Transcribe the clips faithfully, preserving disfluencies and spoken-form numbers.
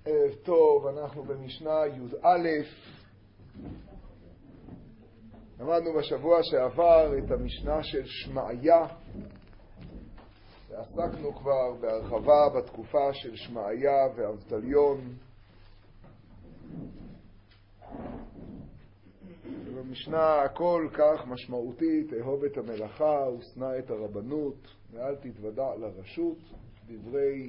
ערב טוב, אנחנו במשנה י"א. למדנו בשבוע שעבר את המשנה של שמעיה, ועסקנו כבר בהרחבה בתקופה של שמעיה ואבטליון. במשנה הכל כך משמעותית, אהוב את המלאכה ושנא את הרבנות ואל תתוודע לרשות, דברי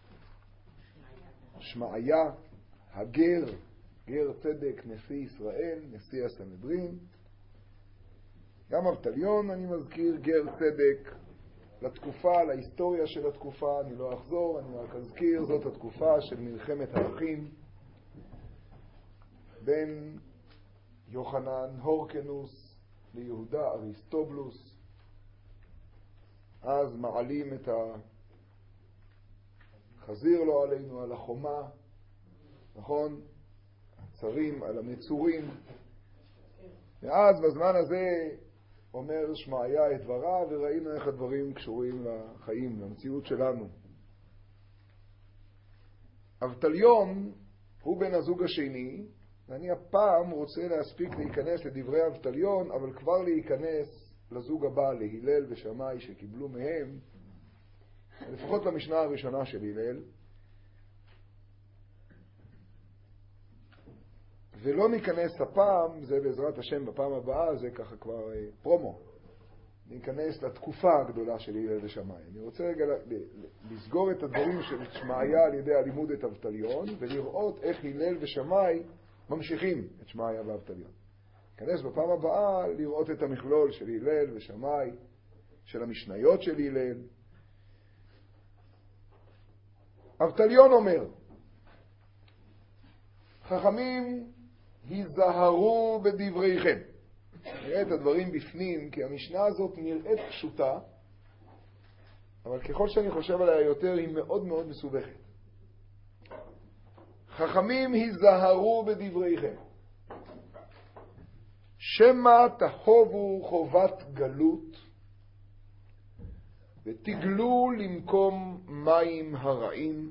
שמעיה, הגר, גר צדק, נשיא ישראל, נשיא הסנהדרין. גם אבטליון אני מזכיר, גר צדק, לתקופה, להיסטוריה של התקופה, אני לא אחזור, אני רק אזכיר, זאת התקופה של מלחמת האחים בין יוחנן הורקנוס ליהודה אריסטובולוס. אז מעלים את החזיר לו עלינו על החומה, נכון? הצרים על המצורים. ואז בזמן הזה אומר שמעיה את דברה, וראינו איך הדברים קשורים לחיים, למציאות שלנו. אבטליון הוא בן הזוג השני, ואני הפעם רוצה להספיק להיכנס לדברי אבטליון, אבל כבר להיכנס לזוג הבא, להילל ושמאי שקיבלו מהם, לפחות למשנה הראשונה של הילל. ולא ניכנס הפעם, זה בעזרת השם בפעם הבאה, זה ככה כבר אה, פרומו. ניכנס לתקופה הגדולה של הילל ושמאי. אני רוצה רגע לסגור את הדברים של שמעיה על ידי הלימוד את אבטליון, ולראות איך הילל ושמאי ממשיכים את שמעיה ואבטליון. ניכנס בפעם הבאה לראות את המכלול של הילל ושמאי, של המשניות של הילל. אבטליון אומר, חכמים היזהרו בדבריכם. נראה את הדברים בפנים, כי המשנה הזאת נראית פשוטה, אבל ככל שאני חושב עליה יותר היא מאוד מאוד מסובכת. חכמים היזהרו בדבריכם, שמא תחובו חובת גלות ותגלו למקום מים הרעים,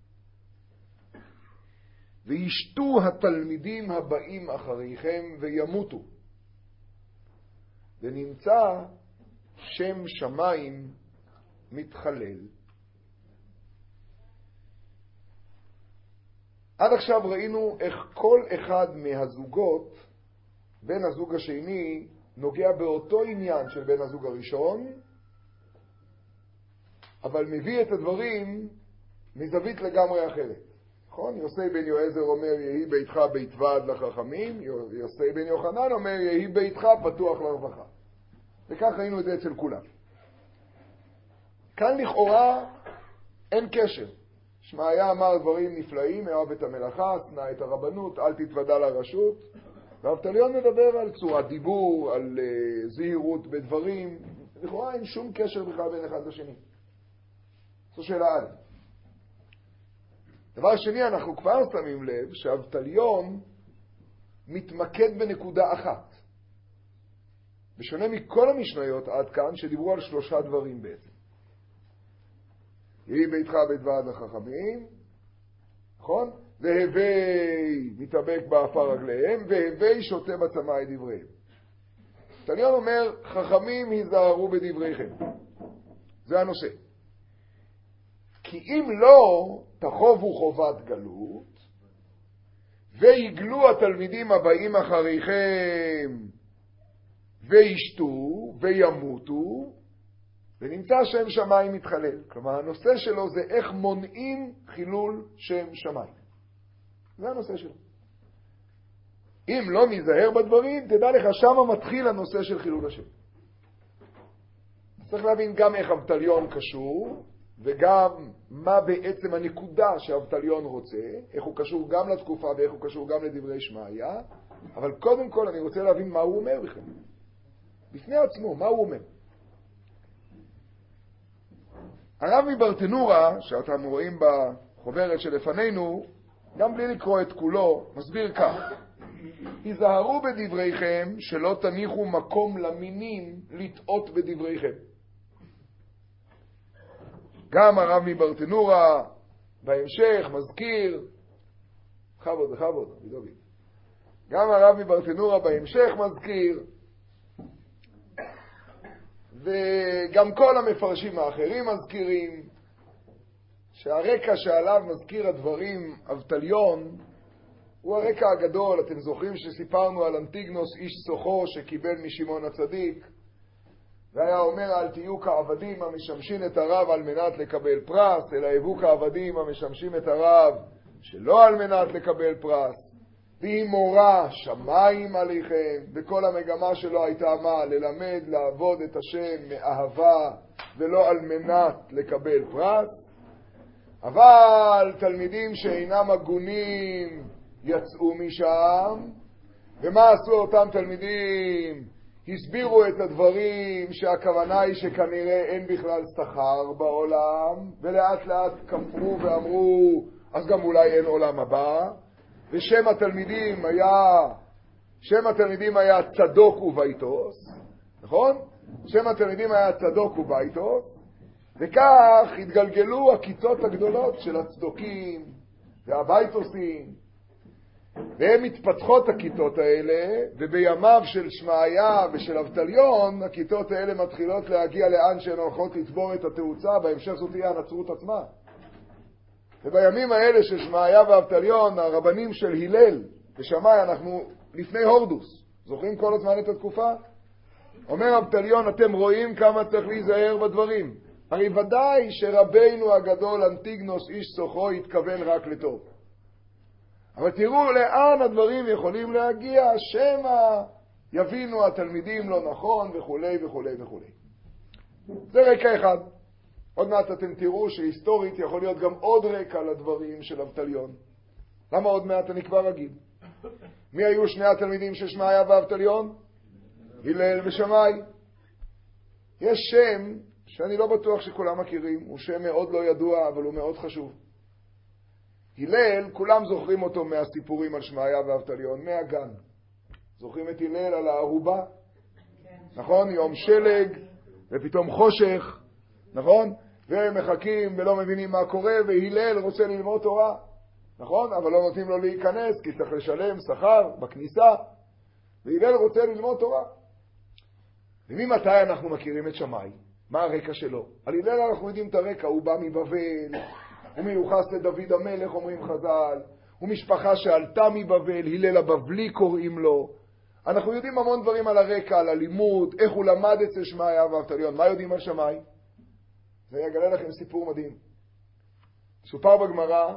וישתו התלמידים הבאים אחריכם וימותו, ונמצא שם שמיים מתחלל. עד עכשיו ראינו איך כל אחד מהזוגות, בן הזוג השני נוגע באותו עניין של בן הזוג הראשון, אבל מביא את הדברים מזווית לגמרי אחרת. נכון? יוסי בן יועזר אומר יהי ביתך בית ועד לחכמים, יוסי בן יוחנן אומר יהי ביתך פתוח לרווחה. וכך ראינו את זה אצל כולם. כאן לכאורה אין קשר. שמעיה אמר דברים נפלאים, אהב את המלאכה, שנא את הרבנות, אל תתוודע לרשות. ואבטליון מדבר על צורת דיבור, על uh, זהירות בדברים. לכאורה אין שום קשר בכלל בין אחד לשני. זו שאלה א'. דבר שני, אנחנו כבר שמים לב שאבטליון מתמקד בנקודה אחת. בשונה מכל המשניות עד כאן שדיברו על שלושה דברים בעצם. יהי ביתך בית ועד לחכמים, נכון? והווי מתאבק באפר רגליהם, והווי שותה בצמא את דבריהם. אבטליון אומר, חכמים היזהרו בדבריכם. זה הנושא. כי אם לא תחובו חובת גלות, ויגלו התלמידים הבאים אחריכם, וישתו, וימותו, ונמצא שם שמיים מתחלל. כלומר, הנושא שלו זה איך מונעים חילול שם שמיים. זה הנושא שלו. אם לא נזהר בדברים, תדע לך, שמה מתחיל הנושא של חילול השם. צריך להבין גם איך אבטליון קשור, וגם מה בעצם הנקודה שאבטליון רוצה, איך הוא קשור גם לתקופה ואיך הוא קשור גם לדברי שמעיה, אבל קודם כל אני רוצה להבין מה הוא אומר בכלל. בפני עצמו, מה הוא אומר? הרב מברטנורה, שאתם רואים בחוברת שלפנינו, גם בלי לקרוא את כולו, מסביר כך: היזהרו בדבריכם שלא תניחו מקום למינים לטעות בדבריכם. גם הרב מברטנורה בהמשך מזכיר בכבוד, בכבוד, בדובי. גם הרב מברטנורה בהמשך מזכיר, וגם כל המפרשים האחרים מזכירים, שהרקע שעליו מזכיר הדברים אבטליון, הוא הרקע הגדול. אתם זוכרים שסיפרנו על אנטיגנוס איש סוחו שקיבל משמעון הצדיק, והיה אומר, אל תהיו כעבדים המשמשים את הרב על מנת לקבל פרס, אלא הבו כעבדים המשמשים את הרב שלא על מנת לקבל פרס. והיא מורה שמיים עליכם, וכל המגמה שלו הייתה מה? ללמד לעבוד את השם מאהבה ולא על מנת לקבל פרס. אבל תלמידים שאינם הגונים יצאו משם, ומה עשו אותם תלמידים? הסבירו את הדברים שהכוונה היא שכנראה אין בכלל שכר בעולם, ולאט לאט כפרו ואמרו, אז גם אולי אין עולם הבא. ושם התלמידים היה, שם התלמידים היה צדוק וביתוס, נכון? שם התלמידים היה צדוק וביתוס, וכך התגלגלו הכיתות הגדולות של הצדוקים והביתוסים, והן מתפתחות הכיתות האלה, ובימיו של שמעיה ושל אבטליון, הכיתות האלה מתחילות להגיע לאן שהן הולכות לצבור את התאוצה, בהמשך זאת תהיה הנצרות עצמה. ובימים האלה של שמעיה ואבטליון, הרבנים של הלל ושמאי, אנחנו לפני הורדוס, זוכרים כל הזמן את התקופה? אומר אבטליון, אתם רואים כמה צריך להיזהר בדברים. הרי ודאי שרבינו הגדול אנטיגנוס איש סוחו התכוון רק לטוב. אבל תראו לאן הדברים יכולים להגיע, שמה יבינו התלמידים לא נכון וכו' וכו' וכו'. זה רקע אחד. עוד מעט אתם תראו שהיסטורית יכול להיות גם עוד רקע לדברים של אבטליון. למה עוד מעט אני כבר אגיד? מי היו שני התלמידים של שמעיה ואבטליון? הלל ושמאי. יש שם שאני לא בטוח שכולם מכירים, הוא שם מאוד לא ידוע, אבל הוא מאוד חשוב. הלל, כולם זוכרים אותו מהסיפורים על שמעיה ואבטליון, מהגן. זוכרים את הלל על הערובה? נכון? יום שלג, ופתאום חושך, נכון? והם מחכים ולא מבינים מה קורה, והלל רוצה ללמוד תורה, נכון? אבל לא נותנים לו להיכנס, כי צריך לשלם שכר בכניסה, והלל רוצה ללמוד תורה. וממתי אנחנו מכירים את שמאי? מה הרקע שלו? על הלל אנחנו יודעים את הרקע, הוא בא מבבל, הוא מיוחס לדוד המלך, אומרים חז"ל, הוא משפחה שעלתה מבבל, הלל הבבלי קוראים לו. אנחנו יודעים המון דברים על הרקע, על הלימוד, איך הוא למד אצל שמעיה ואבטליון. מה יודעים על שמאי? זה יגלה לכם סיפור מדהים. סופר בגמרא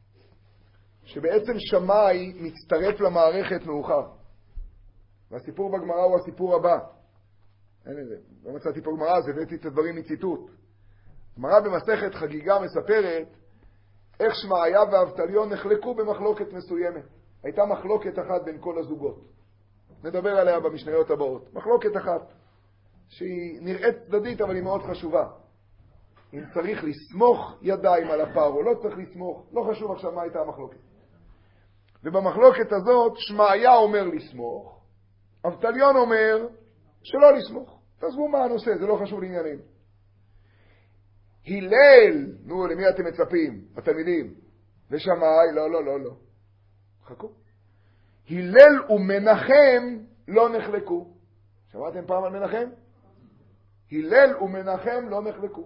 שבעצם שמאי מצטרף למערכת מאוחר. והסיפור בגמרא הוא הסיפור הבא. אין איזה, לא מצאתי פה גמרא, אז הבאתי את הדברים מציטוט. גמרא במסכת חגיגה מספרת איך שמעיה ואבטליון נחלקו במחלוקת מסוימת. הייתה מחלוקת אחת בין כל הזוגות. נדבר עליה במשניות הבאות. מחלוקת אחת שהיא נראית צדדית אבל היא מאוד חשובה. אם צריך לסמוך ידיים על הפר או לא צריך לסמוך, לא חשוב עכשיו מה הייתה המחלוקת. ובמחלוקת הזאת שמעיה אומר לסמוך, אבטליון אומר שלא לסמוך. תעזבו מה הנושא, זה לא חשוב לעניינים. הלל, נו, למי אתם מצפים? התלמידים. ושמאי, לא, לא, לא, לא. חכו. הלל ומנחם לא נחלקו. שמעתם פעם על מנחם? הלל ומנחם לא נחלקו.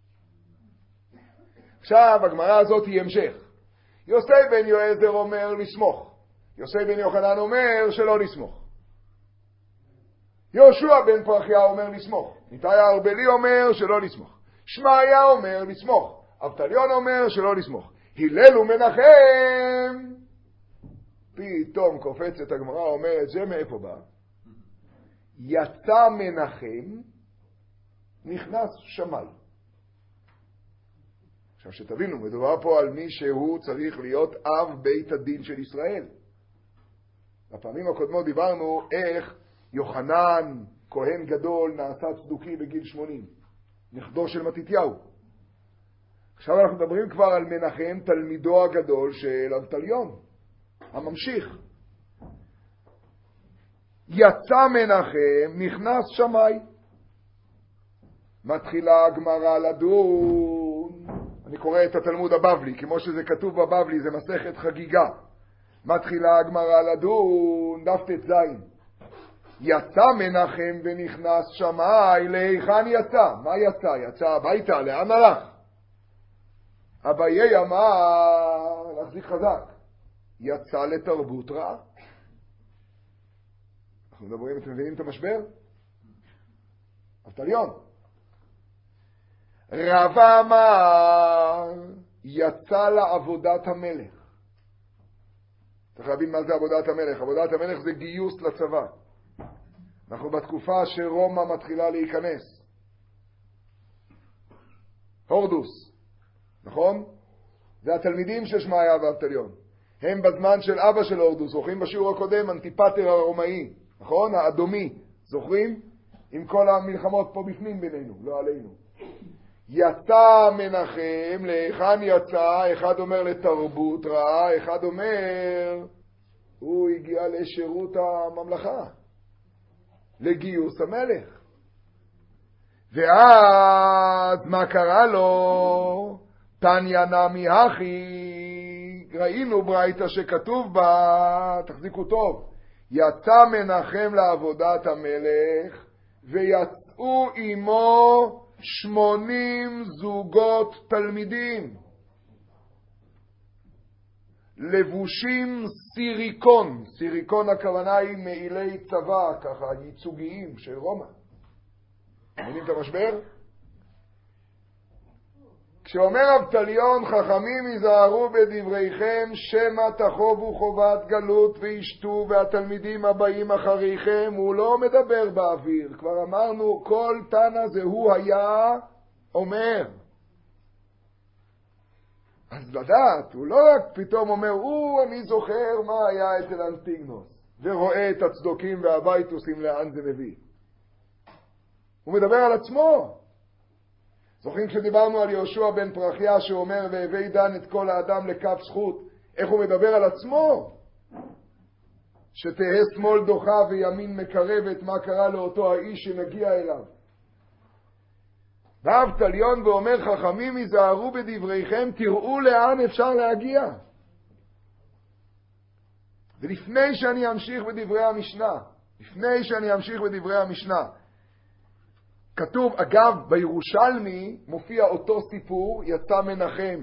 עכשיו, הגמרא הזאת היא המשך. יוסי בן יועזר אומר לסמוך. יוסי בן יוחנן אומר שלא לסמוך. יהושע בן פרחיה אומר לסמוך. ניתאי הארבלי אומר שלא לסמוך. שמעיה אומר לסמוך. אבטליון אומר שלא לסמוך. הלל ומנחם. פתאום קופצת הגמרא אומרת, זה מאיפה בא? יצא מנחם, נכנס שמאי. עכשיו שתבינו, מדובר פה על מי שהוא צריך להיות אב בית הדין של ישראל. בפעמים הקודמות דיברנו איך יוחנן, כהן גדול, נעשה צדוקי בגיל שמונים, נכדו של מתתיהו. עכשיו אנחנו מדברים כבר על מנחם, תלמידו הגדול של אבטליון, הממשיך. יצא מנחם, נכנס שמאי. מתחילה הגמרא לדון. אני קורא את התלמוד הבבלי, כמו שזה כתוב בבבלי, זה מסכת חגיגה. מתחילה הגמרא לדון, דף ט"ז. יצא מנחם ונכנס שמאי, להיכן יצא? מה יצא? יצא הביתה, לאן הלך? אביי אמר, להחזיק חזק, יצא לתרבות רעה. אנחנו מדברים, אתם מבינים את המשבר? אבטליון. רבא אמר, יצא לעבודת המלך. צריך להבין מה זה עבודת המלך. עבודת המלך זה גיוס לצבא. אנחנו בתקופה שרומא מתחילה להיכנס. הורדוס, נכון? זה התלמידים של שמעיה ואבטליון. הם בזמן של אבא של הורדוס, זוכרים בשיעור הקודם, אנטיפטר הרומאי, נכון? האדומי, זוכרים? עם כל המלחמות פה בפנים בינינו, לא עלינו. יצא מנחם, להיכן יצא? אחד אומר לתרבות רעה, אחד אומר, הוא הגיע לשירות הממלכה, לגיוס המלך. ואז מה קרה לו? תניא נמי הכי, ראינו ברייתא שכתוב בה, תחזיקו טוב, יצא מנחם לעבודת המלך, ויצאו עמו שמונים זוגות תלמידים, לבושים סיריקון, סיריקון הכוונה היא מעילי צבא, ככה ייצוגיים של רומא. מבינים את המשבר? כשאומר אבטליון, חכמים יזהרו בדבריכם, שמא תחובו חובת גלות וישתו והתלמידים הבאים אחריכם, הוא לא מדבר באוויר. כבר אמרנו, כל תנא זה הוא היה אומר. אז לדעת, הוא לא רק פתאום אומר, הוא, אני זוכר מה היה אצל אנטיגנוס, ורואה את הצדוקים והבייטוסים לאן זה מביא. הוא מדבר על עצמו. זוכרים כשדיברנו על יהושע בן פרחיה שאומר והביא דן את כל האדם לכף זכות, איך הוא מדבר על עצמו? שתהא שמאל דוחה וימין מקרבת, מה קרה לאותו האיש שנגיע אליו. ואבטליון ואומר, חכמים יזהרו בדבריכם, תראו לאן אפשר להגיע. ולפני שאני אמשיך בדברי המשנה, לפני שאני אמשיך בדברי המשנה, כתוב, אגב, בירושלמי מופיע אותו סיפור, יצא מנחם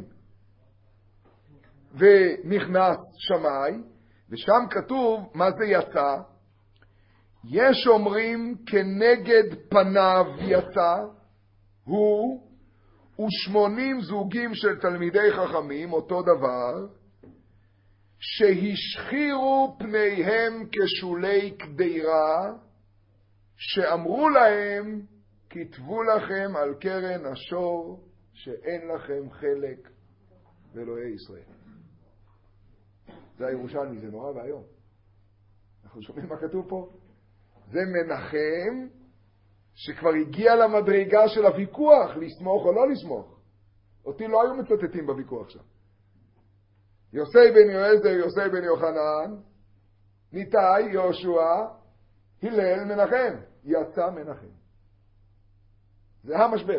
ונכנס שמאי, ושם כתוב מה זה יצא. יש אומרים כנגד פניו יצא, הוא ושמונים זוגים של תלמידי חכמים, אותו דבר, שהשחירו פניהם כשולי קדירה, שאמרו להם, כתבו לכם על קרן השור שאין לכם חלק באלוהי ישראל. זה הירושלמי, זה נורא והיום. אנחנו שומעים מה כתוב פה? זה מנחם שכבר הגיע למדרגה של הוויכוח, לסמוך או לא לסמוך. אותי לא היו מצטטים בוויכוח שם. יוסי בן יועזר, יוסי בן יוחנן, ניתאי, יהושע, הלל, מנחם. יצא מנחם. זה המשבר.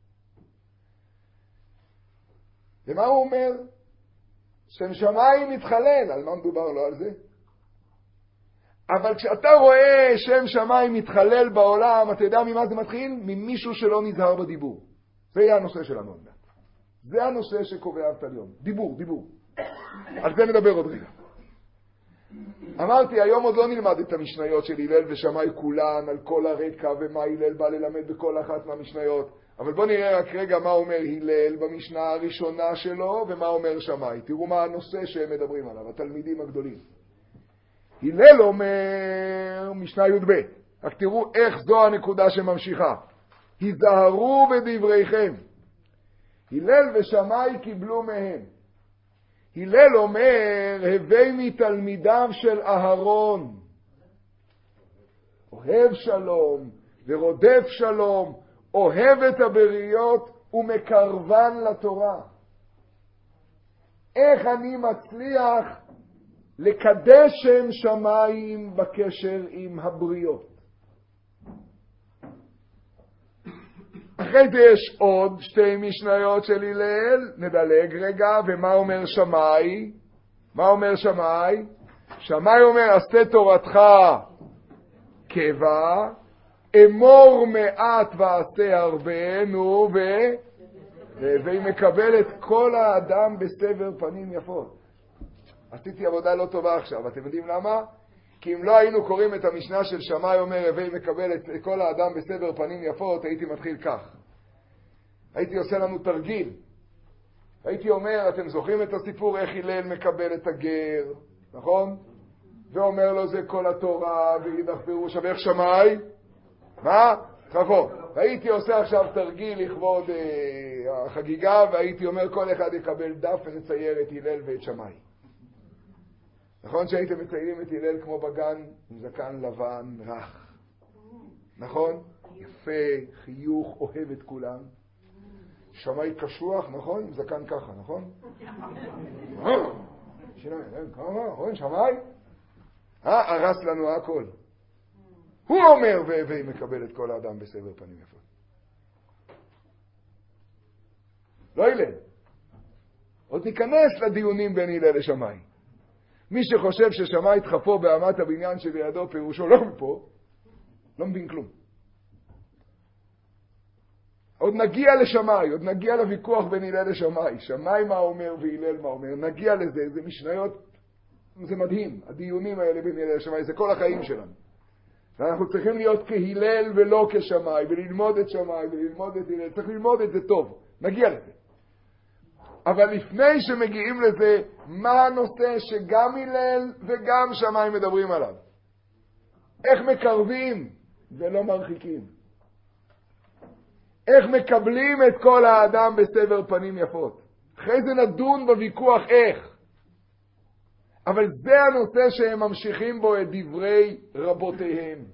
ומה הוא אומר? שם שמיים מתחלל. על מה מדובר? לא על זה. אבל כשאתה רואה שם שמיים מתחלל בעולם, אתה יודע ממה זה מתחיל? ממישהו שלא נזהר בדיבור. זה יהיה הנושא שלנו. זה הנושא שקובע אבטליון. דיבור, דיבור. על זה נדבר עוד רגע. אמרתי, היום עוד לא נלמד את המשניות של הלל ושמאי כולן, על כל הרקע ומה הלל בא ללמד בכל אחת מהמשניות. אבל בוא נראה רק רגע מה אומר הלל במשנה הראשונה שלו ומה אומר שמאי. תראו מה הנושא שהם מדברים עליו, התלמידים הגדולים. הלל אומר, משנה י' ב', רק תראו איך זו הנקודה שממשיכה. היזהרו בדבריכם. הלל ושמאי קיבלו מהם. הלל אומר, הווי מתלמידיו של אהרון, אוהב שלום ורודף שלום, אוהב את הבריות ומקרבן לתורה. איך אני מצליח לקדש שם שמיים בקשר עם הבריות? אחרי זה יש עוד שתי משניות של הלל, נדלג רגע, ומה אומר שמאי? מה אומר שמאי? שמאי אומר, עשה תורתך קבע, אמור מעט ועשה הרבה, נו, ו... והיא מקבלת כל האדם בסבר פנים יפות. עשיתי עבודה לא טובה עכשיו, אתם יודעים למה? כי אם לא היינו קוראים את המשנה של שמאי אומר, והיא מקבלת כל האדם בסבר פנים יפות, הייתי מתחיל כך. הייתי עושה לנו תרגיל. הייתי אומר, אתם זוכרים את הסיפור איך הלל מקבל את הגר, נכון? ואומר לו זה כל התורה, ואידך פירוש, ואיך שמאי? מה? חפו. והייתי עושה עכשיו תרגיל לכבוד אה, החגיגה, והייתי אומר כל אחד יקבל דף ונצייר את הלל ואת שמאי. נכון שהייתם מציירים את הלל כמו בגן עם זקן לבן רך. נכון? יפה, חיוך, אוהב את כולם. שמאי קשוח, נכון? עם זקן ככה, נכון? כמה? רואים שמאי? אה, הרס לנו הכל. הוא אומר, והיא מקבל את כל האדם בסבר פנים יפות. לא הלל. עוד ניכנס לדיונים בין הלל לשמאי. מי שחושב ששמאי תחפו באמת הבניין שבידו פירושו לא מפה, לא מבין כלום. עוד נגיע לשמאי, עוד נגיע לוויכוח בין הלל לשמאי. שמאי מה אומר והלל מה אומר. נגיע לזה, זה משניות, זה מדהים. הדיונים האלה בין הלל לשמאי, זה כל החיים שלנו. ואנחנו צריכים להיות כהלל ולא כשמאי, וללמוד את שמאי וללמוד את הלל. צריך ללמוד את זה טוב. נגיע לזה. אבל לפני שמגיעים לזה, מה הנושא שגם הלל וגם שמאי מדברים עליו? איך מקרבים ולא מרחיקים? איך מקבלים את כל האדם בסבר פנים יפות? אחרי זה נדון בוויכוח איך. אבל זה הנושא שהם ממשיכים בו את דברי רבותיהם.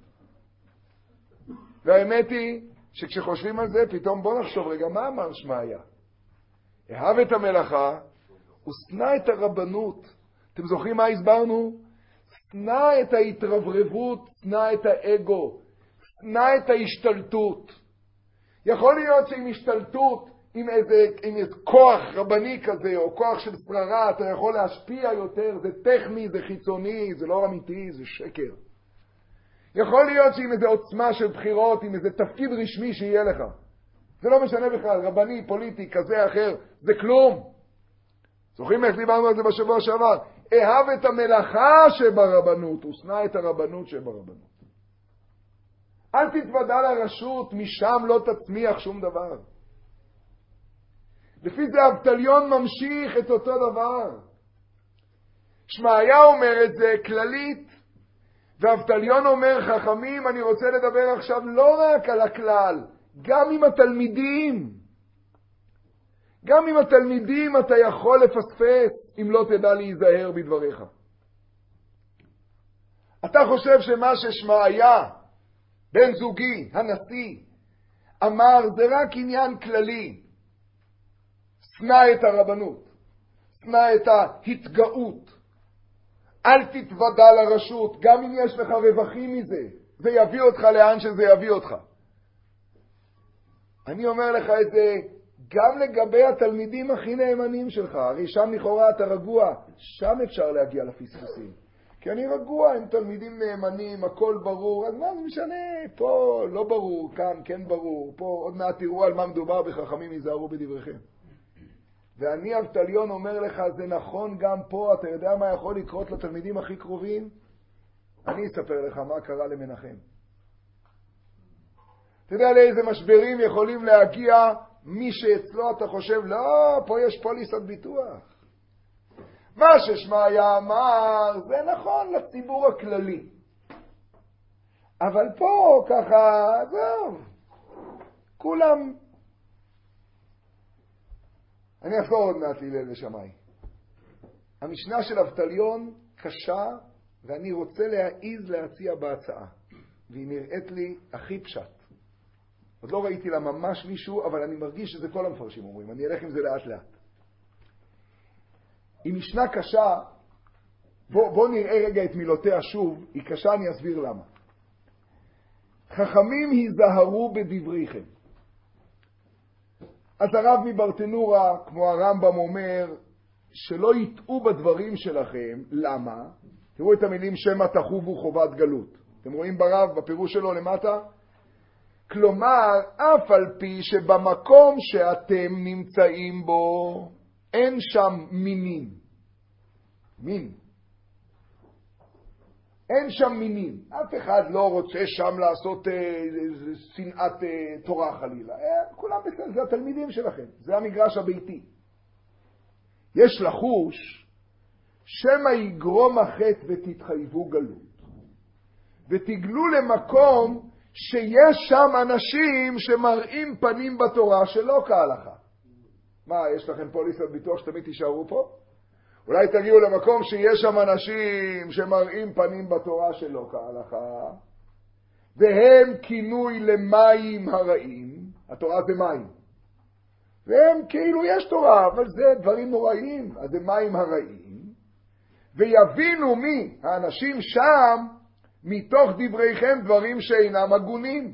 והאמת היא שכשחושבים על זה, פתאום בוא נחשוב רגע, מה אמר שמעיה? אהב את המלאכה, הוא שנא את הרבנות. אתם זוכרים מה הסברנו? שנא את ההתרברבות, שנא את האגו, שנא את ההשתלטות. יכול להיות שעם השתלטות, עם איזה, עם איזה כוח רבני כזה, או כוח של שררה, אתה יכול להשפיע יותר, זה טכני, זה חיצוני, זה לא אמיתי, זה שקר. יכול להיות שעם איזה עוצמה של בחירות, עם איזה תפקיד רשמי שיהיה לך. זה לא משנה בכלל, רבני, פוליטי, כזה, אחר, זה כלום. זוכרים איך דיברנו על זה בשבוע שעבר? אהב את המלאכה שברבנות, הוא שנא את הרבנות שברבנות. אל תתוודע לרשות, משם לא תצמיח שום דבר. לפי זה אבטליון ממשיך את אותו דבר. שמעיה אומר את זה כללית, ואבטליון אומר, חכמים, אני רוצה לדבר עכשיו לא רק על הכלל, גם עם התלמידים. גם עם התלמידים אתה יכול לפספס אם לא תדע להיזהר בדבריך. אתה חושב שמה ששמעיה, בן זוגי, הנשיא, אמר זה רק עניין כללי. שנא את הרבנות, שנא את ההתגאות. אל תתוודע לרשות, גם אם יש לך רווחים מזה, זה יביא אותך לאן שזה יביא אותך. אני אומר לך את זה גם לגבי התלמידים הכי נאמנים שלך. הרי שם לכאורה אתה רגוע, שם אפשר להגיע לפספוסים. כי אני רגוע, הם תלמידים נאמנים, הכל ברור, אז מה זה משנה? פה לא ברור, כאן כן ברור, פה עוד מעט תראו על מה מדובר, בחכמים ייזהרו בדבריכם. ואני אבטליון אומר לך, זה נכון גם פה, אתה יודע מה יכול לקרות לתלמידים הכי קרובים? אני אספר לך מה קרה למנחם. אתה יודע לאיזה משברים יכולים להגיע מי שאצלו אתה חושב, לא, פה יש פוליסת ביטוח. מה ששמעיה אמר, זה נכון לציבור הכללי. אבל פה ככה, זהו, כולם... אני אחזור עוד מעט להלל ושמאי. המשנה של אבטליון קשה, ואני רוצה להעיז להציע בהצעה. והיא נראית לי הכי פשט. עוד לא ראיתי לה ממש מישהו, אבל אני מרגיש שזה כל המפרשים אומרים. אני אלך עם זה לאט לאט. היא משנה קשה, בוא, בוא נראה רגע את מילותיה שוב. היא קשה, אני אסביר למה. חכמים היזהרו בדבריכם. אז הרב מברטנורה, כמו הרמב"ם אומר, שלא יטעו בדברים שלכם. למה? תראו את המילים שמא תחובו חובת גלות. אתם רואים ברב, בפירוש שלו למטה? כלומר, אף על פי שבמקום שאתם נמצאים בו, אין שם מינים. מין. אין שם מינים. אף אחד לא רוצה שם לעשות אה, שנאת אה, תורה חלילה. אה, כולם בסדר, זה התלמידים שלכם. זה המגרש הביתי. יש לחוש שמא יגרום החטא ותתחייבו גלות. ותגלו למקום שיש שם אנשים שמראים פנים בתורה שלא כהלכה. מה, יש לכם פוליסת ביטוח שתמיד תישארו פה? אולי תגיעו למקום שיש שם אנשים שמראים פנים בתורה שלא כהלכה, והם כינוי למים הרעים. התורה זה מים. והם כאילו יש תורה, אבל זה דברים נוראים, אז זה מים הרעים. ויבינו מי? האנשים שם, מתוך דבריכם דברים שאינם הגונים.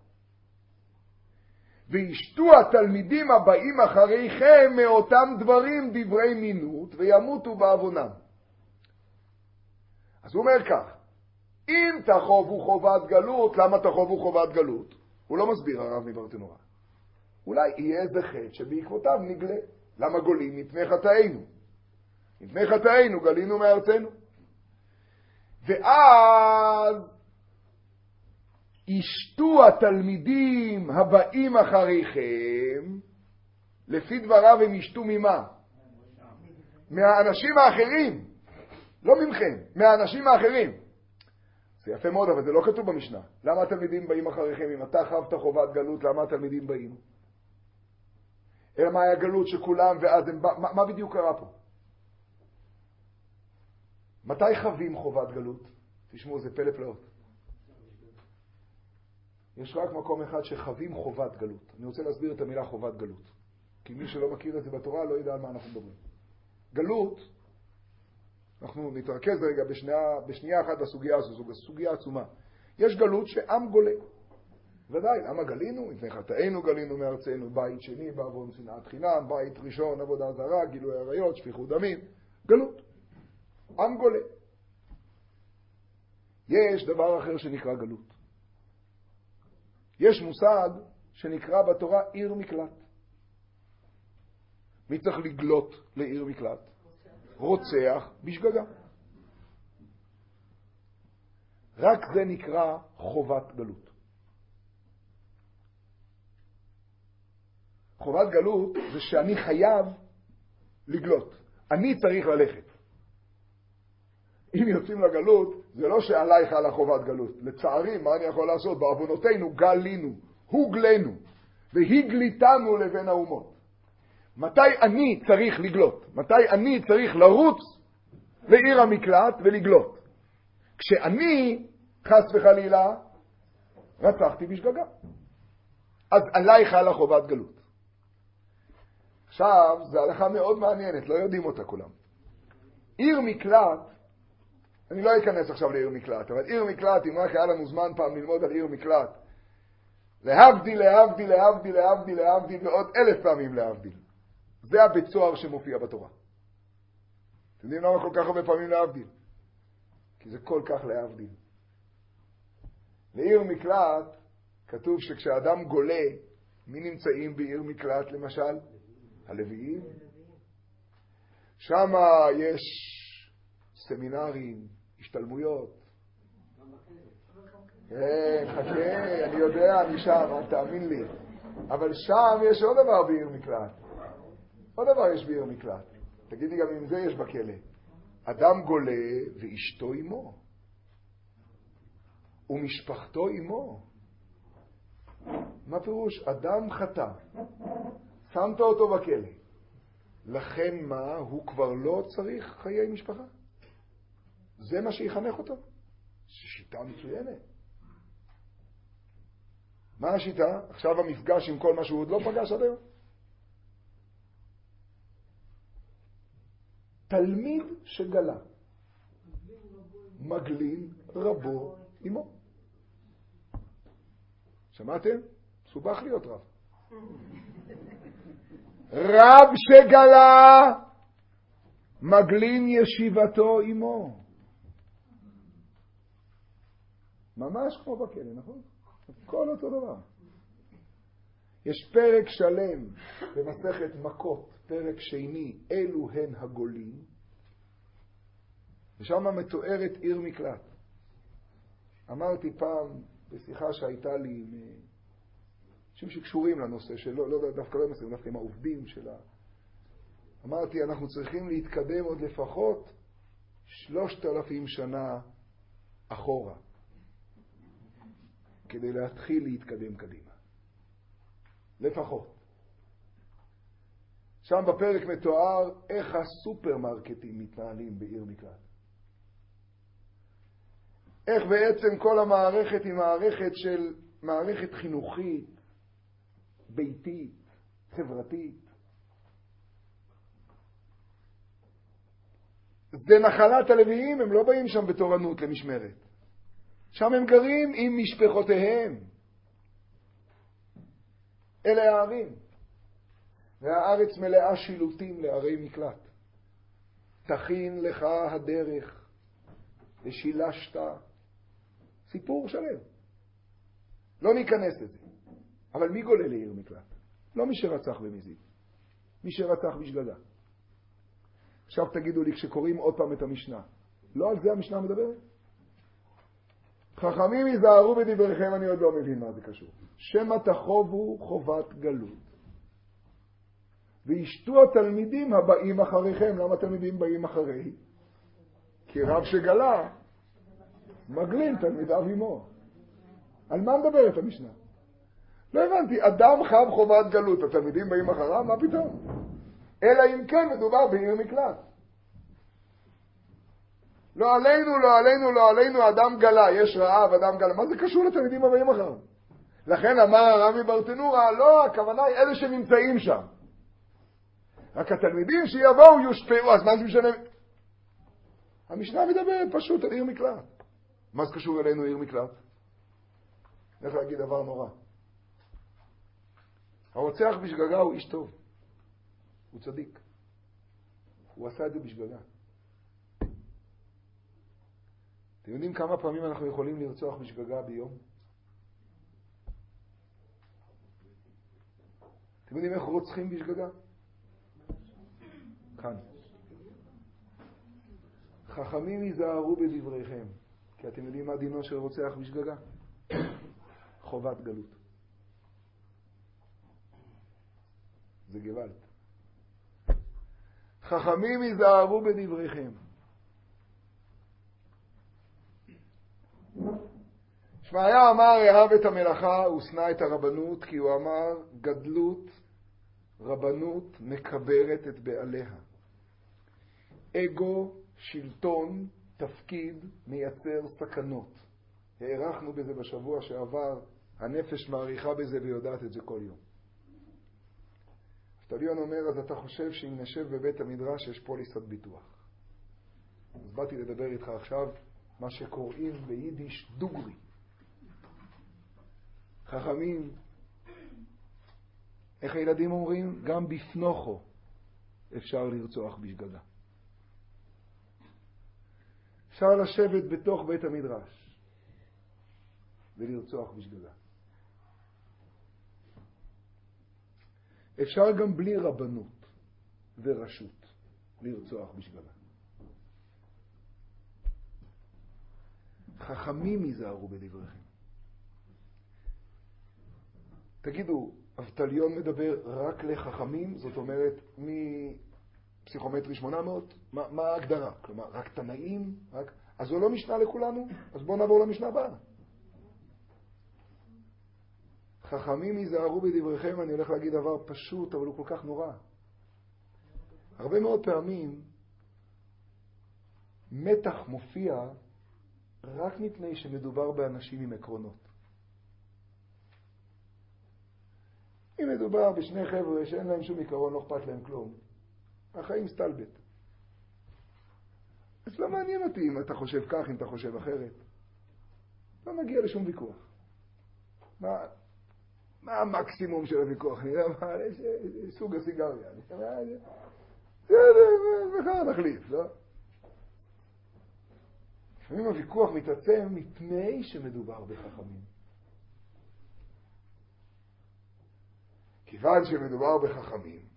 וישתו התלמידים הבאים אחריכם מאותם דברים דברי מינות, וימותו בעוונם. אז הוא אומר כך, אם תחובו חובת גלות, למה תחובו חובת גלות? הוא לא מסביר הרב מברטנורה. אולי יהיה איזה חטא שבעקבותיו נגלה. למה גולים? מפני חטאינו. מפני חטאינו גלינו מארצנו. ואז ישתו התלמידים הבאים אחריכם, לפי דבריו הם ישתו ממה? מהאנשים האחרים. לא ממכם, מהאנשים האחרים. זה יפה מאוד, אבל זה לא כתוב במשנה. למה התלמידים באים אחריכם? אם אתה חבת חובת גלות, למה התלמידים באים? אלא מה היה גלות שכולם ואז הם... מה, מה בדיוק קרה פה? מתי חווים חובת גלות? תשמעו, זה פלא פלאות. יש רק מקום אחד שחווים חובת גלות. אני רוצה להסביר את המילה חובת גלות. כי מי שלא מכיר את זה בתורה לא ידע על מה אנחנו מדברים. גלות, אנחנו נתרכז רגע בשנייה, בשנייה אחת בסוגיה הזו, זו סוגיה עצומה. יש גלות שעם גולה. ודאי, למה גלינו? לפני חטאינו גלינו מארצנו, בית שני, בעוון שנאת חינם, בית ראשון, עבודה זרה, גילוי עריות, שפיכות דמים. גלות. עם גולה. יש דבר אחר שנקרא גלות. יש מושג שנקרא בתורה עיר מקלט. מי צריך לגלות לעיר מקלט? רוצח בשגגה. רק זה נקרא חובת גלות. חובת גלות זה שאני חייב לגלות. אני צריך ללכת. אם יוצאים לגלות, זה לא שעלייך על החובת גלות. לצערי, מה אני יכול לעשות? בעוונותינו גלינו, הוגלנו, והגליתנו לבין האומות. מתי אני צריך לגלות? מתי אני צריך לרוץ לעיר המקלט ולגלות? כשאני, חס וחלילה, רצחתי בשגגה. אז עלייך על החובת גלות. עכשיו, זו הלכה מאוד מעניינת, לא יודעים אותה כולם. עיר מקלט, אני לא אכנס עכשיו לעיר מקלט, אבל עיר מקלט, אם רק היה לנו זמן פעם ללמוד על עיר מקלט, להבדיל, להבדיל, להבדיל, להבדיל, להבדיל, ועוד אלף פעמים להבדיל. זה הבית סוהר שמופיע בתורה. אתם יודעים למה כל כך הרבה פעמים להבדיל? כי זה כל כך להבדיל. לעיר מקלט כתוב שכשאדם גולה, מי נמצאים בעיר מקלט למשל? הלוויים. שם יש סמינרים, השתלמויות. כן, חכה, אני יודע, אני שם, תאמין לי. אבל שם יש עוד דבר בעיר מקלט. עוד דבר יש בעיר מקלט. תגידי גם אם זה יש בכלא. אדם גולה ואשתו עמו. ומשפחתו עמו. מה פירוש? אדם חטא. שמת אותו בכלא. לכן מה? הוא כבר לא צריך חיי משפחה. זה מה שיחנך אותו. זו שיטה מצוינת. מה השיטה? עכשיו המפגש עם כל מה שהוא עוד לא פגש עד היום. תלמיד שגלה. מגלין רבו עמו. שמעתם? סובך להיות רב. רב שגלה מגלין ישיבתו עמו. ממש כמו בכלא, נכון? כל אותו דבר. יש פרק שלם במסכת מכות, פרק שני, אלו הן הגולים, ושם מתוארת עיר מקלט. אמרתי פעם בשיחה שהייתה לי עם אנשים שקשורים לנושא שלא, לא, דווקא לא מסכים, דווקא עם העובדים שלה. אמרתי, אנחנו צריכים להתקדם עוד לפחות שלושת אלפים שנה אחורה, כדי להתחיל להתקדם קדימה. לפחות. שם בפרק מתואר איך הסופרמרקטים מתנהלים בעיר מקלט. איך בעצם כל המערכת היא מערכת של מערכת חינוכית, ביתית, חברתית. זה נחלת הלוויים, הם לא באים שם בתורנות למשמרת. שם הם גרים עם משפחותיהם. אלה הערים. והארץ מלאה שילוטים לערי מקלט. תכין לך הדרך ושילשת. סיפור שלם. לא ניכנס לזה. אבל מי גולה לעיר מקלט? לא מי שרצח במזיד. מי שרצח בשגגה. עכשיו תגידו לי, כשקוראים עוד פעם את המשנה, לא על זה המשנה מדברת? חכמים יזהרו בדבריכם, אני עוד לא מבין מה זה קשור. שמא תחובו חובת גלות. וישתו התלמידים הבאים אחריכם. למה התלמידים באים אחרי? כי רב שגלה מגלין תלמידיו עמו. על מה מדברת המשנה? לא הבנתי, אדם חב חובת גלות, התלמידים באים אחריו? מה פתאום? אלא אם כן מדובר בעיר מקלט. לא עלינו, לא עלינו, לא עלינו, אדם גלה, יש רעב, אדם גלה. מה זה קשור לתלמידים הבאים אחריו? לכן אמר הרבי ברטנורה, לא, הכוונה היא אלה שנמצאים שם. רק התלמידים שיבואו יושפעו, אז מה זה משנה? המשנה מדברת פשוט על עיר מקלט. מה זה קשור אלינו עיר מקלט? אני הולך להגיד דבר נורא. הרוצח בשגגה הוא איש טוב. הוא צדיק. הוא עשה את זה בשגגה. אתם יודעים כמה פעמים אנחנו יכולים לרצוח בשגגה ביום? אתם יודעים איך רוצחים בשגגה? כאן. חכמים יזהרו בדבריכם, כי אתם יודעים מה דינו של רוצח בשגגה? חובת גלות. זה גוואלד. חכמים יזהרו בדבריכם. שמעיה אמר, אהב את המלאכה, הוא שנא את הרבנות, כי הוא אמר, גדלות, רבנות מקברת את בעליה. אגו, שלטון, תפקיד, מייצר סכנות. הערכנו בזה בשבוע שעבר, הנפש מעריכה בזה ויודעת את זה כל יום. אבטליון אומר, אז אתה חושב שאם נשב בבית המדרש יש פוליסת ביטוח. אז באתי לדבר איתך עכשיו, מה שקוראים ביידיש דוגרי. חכמים, איך הילדים אומרים? גם בפנוכו אפשר לרצוח בשגגה. אפשר לשבת בתוך בית המדרש ולרצוח בשגגה. אפשר גם בלי רבנות ורשות לרצוח בשגגה. חכמים יזהרו בדבריכם. תגידו, אבטליון מדבר רק לחכמים? זאת אומרת, מפסיכומטרי שמונה מאות? מה, מה ההגדרה? כלומר, רק תנאים? רק... אז הוא לא משנה לכולנו? אז בואו נעבור למשנה הבאה. חכמים יזהרו בדבריכם, אני הולך להגיד דבר פשוט, אבל הוא כל כך נורא. הרבה מאוד פעמים מתח מופיע רק מפני שמדובר באנשים עם עקרונות. אם מדובר בשני חבר'ה שאין להם שום עיקרון, לא אכפת להם כלום, החיים סטלבט. אז לא מעניין אותי אם אתה חושב כך, אם אתה חושב אחרת. לא נגיע לשום ויכוח. מה, מה המקסימום של הוויכוח? אני יודע מה, יש סוג הסיגריה. מחר נחליף, לא? לפעמים הוויכוח מתעצם מפני שמדובר בחכמים. כיוון שמדובר בחכמים,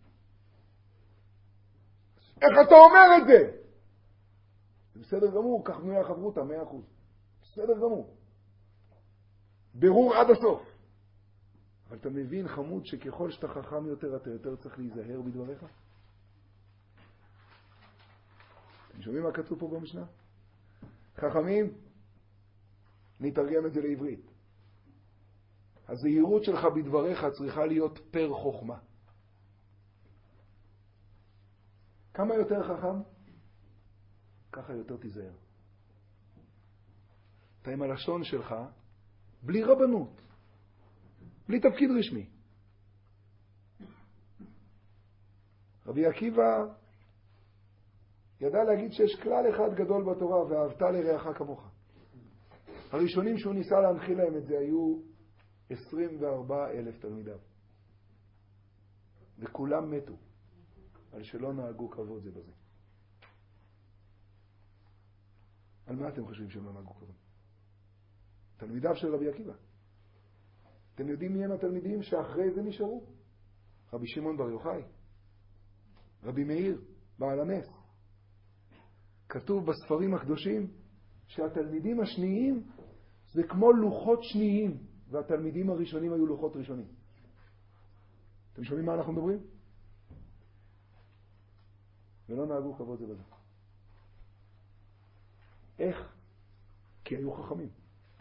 איך אתה אומר את זה? זה בסדר גמור, כך בנויה חברותה, מאה אחוז. בסדר גמור. ברור עד הסוף. אבל אתה מבין, חמוד, שככל שאתה חכם יותר, אתה יותר צריך להיזהר בדבריך? אתם שומעים מה כתוב פה במשנה? חכמים, נתרגם את זה לעברית. הזהירות שלך בדבריך צריכה להיות פר חוכמה. כמה יותר חכם? ככה יותר תיזהר. אתה עם הלשון שלך, בלי רבנות, בלי תפקיד רשמי. רבי עקיבא ידע להגיד שיש כלל אחד גדול בתורה, ואהבת לרעך כמוך. הראשונים שהוא ניסה להנחיל להם את זה היו עשרים וארבעה אלף תלמידיו. וכולם מתו, על שלא נהגו כבוד זה בזה. על מה אתם חושבים שהם לא נהגו כבוד? תלמידיו של רבי עקיבא. אתם יודעים מי הם התלמידים שאחרי זה נשארו? רבי שמעון בר יוחאי, רבי מאיר, בעל הנס. כתוב בספרים הקדושים שהתלמידים השניים זה כמו לוחות שניים, והתלמידים הראשונים היו לוחות ראשונים. אתם שומעים מה אנחנו מדברים? ולא נהגו כבוד זה בזה. איך? כי היו חכמים.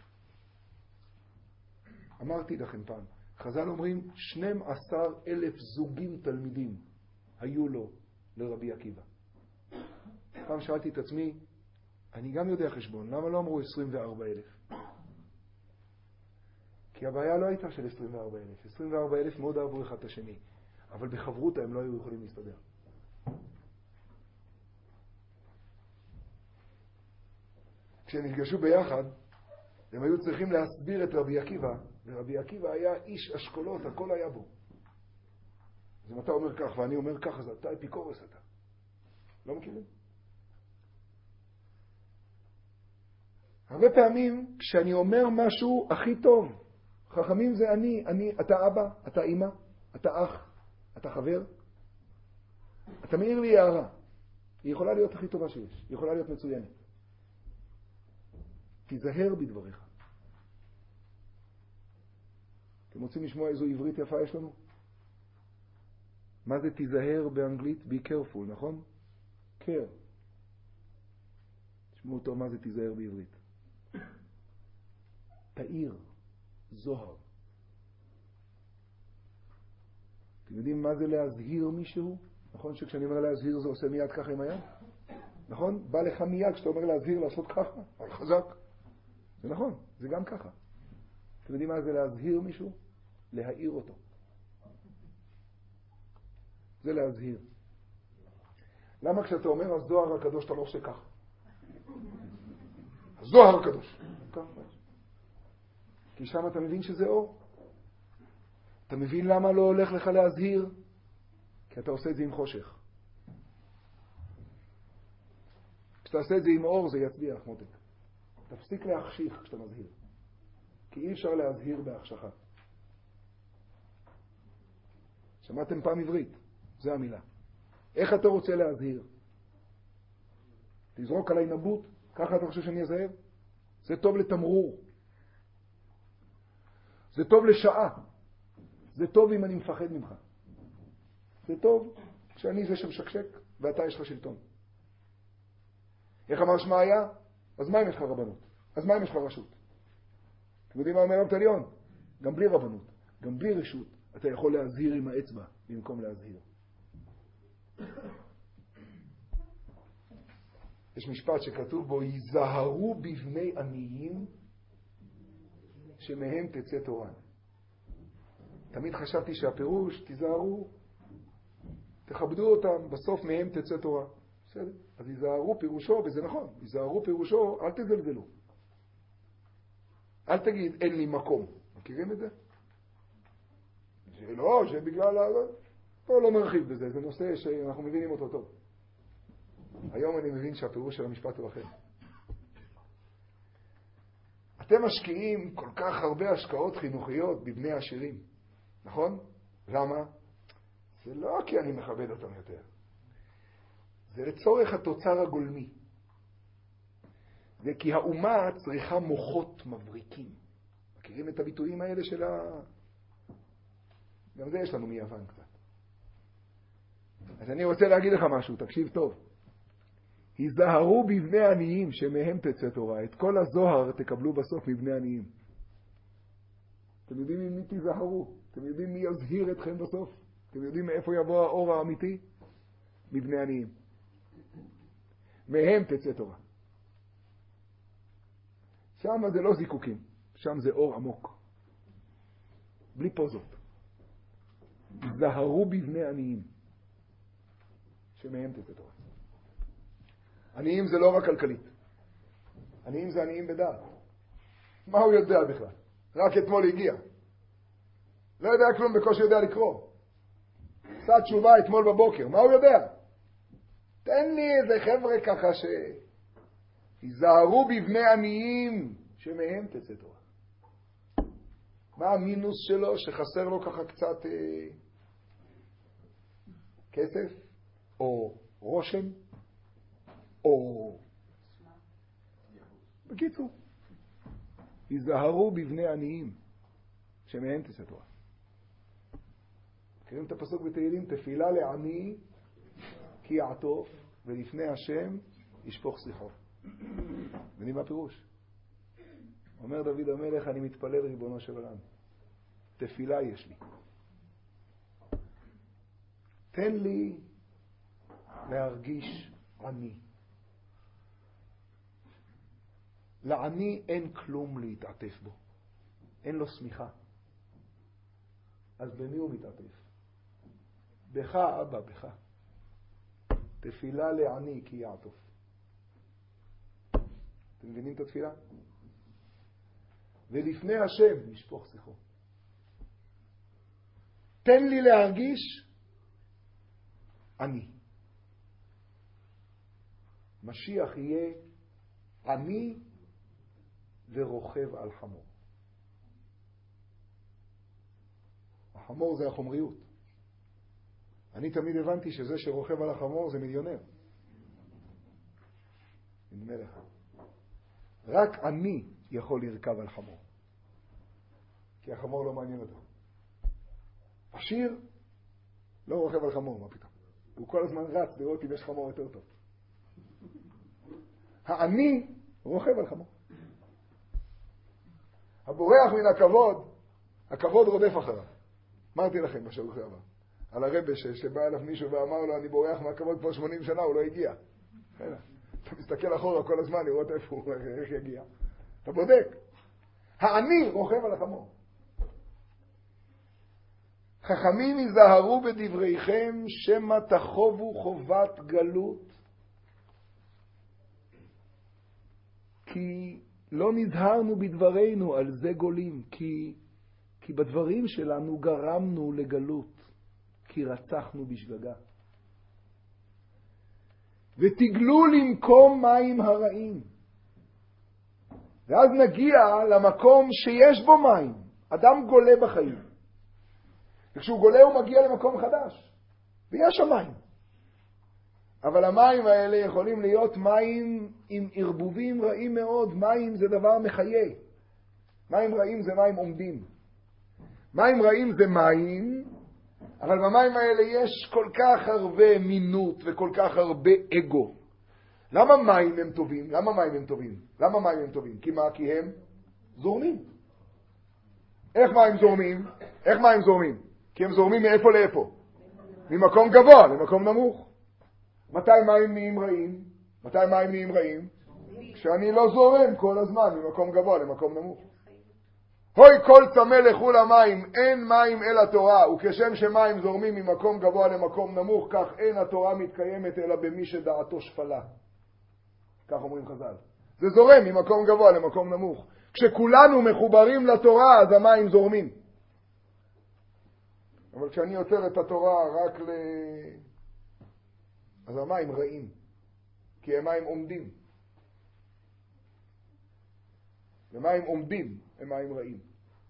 אמרתי לכם פעם, חז"ל אומרים שנים עשר אלף זוגים תלמידים היו לו לרבי עקיבא. פעם שאלתי את עצמי, אני גם יודע חשבון, למה לא אמרו עשרים וארבעה אלף? כי הבעיה לא הייתה של עשרים וארבעה אלף. עשרים וארבעה אלף מאוד אהבו אחד את השני, אבל בחברותה הם לא היו יכולים להסתדר. כשהם נפגשו ביחד, הם היו צריכים להסביר את רבי עקיבא, ורבי עקיבא היה איש אשכולות, הכל היה בו. אז אם אתה אומר כך ואני אומר כך, אז אתה אפיקורס אתה. לא מכירים? הרבה פעמים כשאני אומר משהו הכי טוב, חכמים זה אני, אני, אתה אבא, אתה אמא, אתה אח, אתה חבר, אתה מעיר לי הערה. היא יכולה להיות הכי טובה שיש, היא יכולה להיות מצוינת. תיזהר בדבריך. אתם רוצים לשמוע איזו עברית יפה יש לנו? מה זה תיזהר באנגלית? Be careful, נכון? care. תשמעו אותו מה זה תיזהר בעברית. תאיר, זוהר. אתם יודעים מה זה להזהיר מישהו? נכון שכשאני אומר להזהיר זה עושה מיד ככה עם היד? נכון? בא לך מיד כשאתה אומר להזהיר לעשות ככה, אבל חזק. זה נכון, זה גם ככה. אתם יודעים מה זה להזהיר מישהו? להאיר אותו. זה להזהיר. למה כשאתה אומר הזוהר הקדוש אתה לא עושה ככה? הזוהר הקדוש. ככה. כי שם אתה מבין שזה אור. אתה מבין למה לא הולך לך להזהיר? כי אתה עושה את זה עם חושך. כשאתה עושה את זה עם אור זה יצביח, מותק. תפסיק להחשיך כשאתה מזהיר. כי אי אפשר להזהיר בהחשכה. שמעתם פעם עברית? זה המילה. איך אתה רוצה להזהיר? תזרוק עליי נבוט? ככה אתה חושב שאני אזהר? זה טוב לתמרור. זה טוב לשעה. זה טוב אם אני מפחד ממך. זה טוב כשאני זה שמשקשק ואתה יש לך שלטון. איך אמר שמעיה? אז מה אם יש לך רבנות? אז מה אם יש לך רשות? אתם יודעים מה אומר רב תליון? גם בלי רבנות, גם בלי רשות, אתה יכול להזהיר עם האצבע במקום להזהיר. יש משפט שכתוב בו, ייזהרו בבני עניים שמהם תצא תורה. תמיד חשבתי שהפירוש, תיזהרו, תכבדו אותם, בסוף מהם תצא תורה. בסדר? אז ייזהרו פירושו, וזה נכון, ייזהרו פירושו, אל תזלזלו. אל תגיד, אין לי מקום. מכירים את זה? שלא, שבגלל... פה לא נרחיב בזה, זה נושא שאנחנו מבינים אותו טוב. היום אני מבין שהפירוש של המשפט הוא אחר. אתם משקיעים כל כך הרבה השקעות חינוכיות בבני העשירים, נכון? למה? זה לא כי אני מכבד אותם יותר. זה לצורך התוצר הגולמי. זה כי האומה צריכה מוחות מבריקים. מכירים את הביטויים האלה של ה... גם זה יש לנו מיוון קצת. אז אני רוצה להגיד לך משהו, תקשיב טוב. היזהרו בבני עניים שמהם תצא תורה. את כל הזוהר תקבלו בסוף מבני עניים. אתם יודעים ממי תיזהרו? אתם יודעים מי יזהיר אתכם בסוף? אתם יודעים מאיפה יבוא האור האמיתי? מבני עניים. מהם תצא תורה. שם זה לא זיקוקים, שם זה אור עמוק. בלי פוזות. זהרו בבני עניים שמהם תצא תורה. עניים זה לא רק כלכלית. עניים זה עניים בדעת. מה הוא יודע בכלל? רק אתמול הגיע. לא יודע כלום, בקושי יודע לקרוא. עשה תשובה אתמול בבוקר. מה הוא יודע? תן לי איזה חבר'ה ככה ש... היזהרו בבני עניים שמהם תצא תורה. מה המינוס שלו? שחסר לו ככה קצת אה, כסף או רושם או... בקיצור, היזהרו בבני עניים שמהם תצא תורה. מכירים את הפסוק בתהילים? תפילה לעני כי יעטוף ולפני השם ישפוך שיחו. מבינים מה הפירוש? אומר דוד המלך, אני מתפלל ריבונו של עולם. תפילה יש לי. תן לי להרגיש עני. לעני אין כלום להתעטף בו. אין לו סמיכה. אז במי הוא מתעטף? בך אבא, בך. תפילה לעני כי יעטוף. אתם מבינים את התפילה? ולפני השם ישפוך שיחו. תן לי להרגיש אני. משיח יהיה אני ורוכב על חמור. החמור זה החומריות. אני תמיד הבנתי שזה שרוכב על החמור זה מיליונר. נדמה לך. רק אני יכול לרכב על חמור. כי החמור לא מעניין אותו. עשיר לא רוכב על חמור, מה פתאום? הוא כל הזמן רץ לראות אם יש חמור יותר טוב. העני רוכב על חמור. הבורח מן הכבוד, הכבוד רודף אחריו. אמרתי לכם בשבוע שעבר. על הרבי שבא אליו מישהו ואמר לו, אני בורח מהכבוד כבר שמונים שנה, הוא לא הגיע. אתה מסתכל אחורה כל הזמן לראות איפה הוא, איך יגיע. אתה בודק. העני רוכב על החמור. חכמים יזהרו בדבריכם שמא תחובו חובת גלות, כי לא נזהרנו בדברינו, על זה גולים, כי, כי בדברים שלנו גרמנו לגלות, כי רצחנו בשגגה. ותגלו למקום מים הרעים. ואז נגיע למקום שיש בו מים. אדם גולה בחיים. וכשהוא גולה הוא מגיע למקום חדש. ויש שם מים. אבל המים האלה יכולים להיות מים עם ערבובים רעים מאוד. מים זה דבר מחיה. מים רעים זה מים עומדים. מים רעים זה מים, אבל במים האלה יש כל כך הרבה מינות וכל כך הרבה אגו. למה מים הם טובים? למה מים הם טובים? למה מים הם טובים? כי מה? כי הם זורמים. איך מים זורמים? איך מים זורמים? כי הם זורמים מאיפה לאיפה? ממקום גבוה למקום נמוך. מתי מים נהיים רעים? מתי מים נהיים רעים? כשאני לא זורם כל הזמן ממקום גבוה למקום נמוך. הוי כל צמא לכו למים, אין מים אל התורה, וכשם שמים זורמים ממקום גבוה למקום נמוך, כך אין התורה מתקיימת אלא במי שדעתו שפלה. כך אומרים חז"ל. זה זורם ממקום גבוה למקום נמוך. כשכולנו מחוברים לתורה, אז המים זורמים. אבל כשאני יוצר את התורה רק ל... אז המים רעים. כי הם מים עומדים. ומים עומדים הם מים רעים.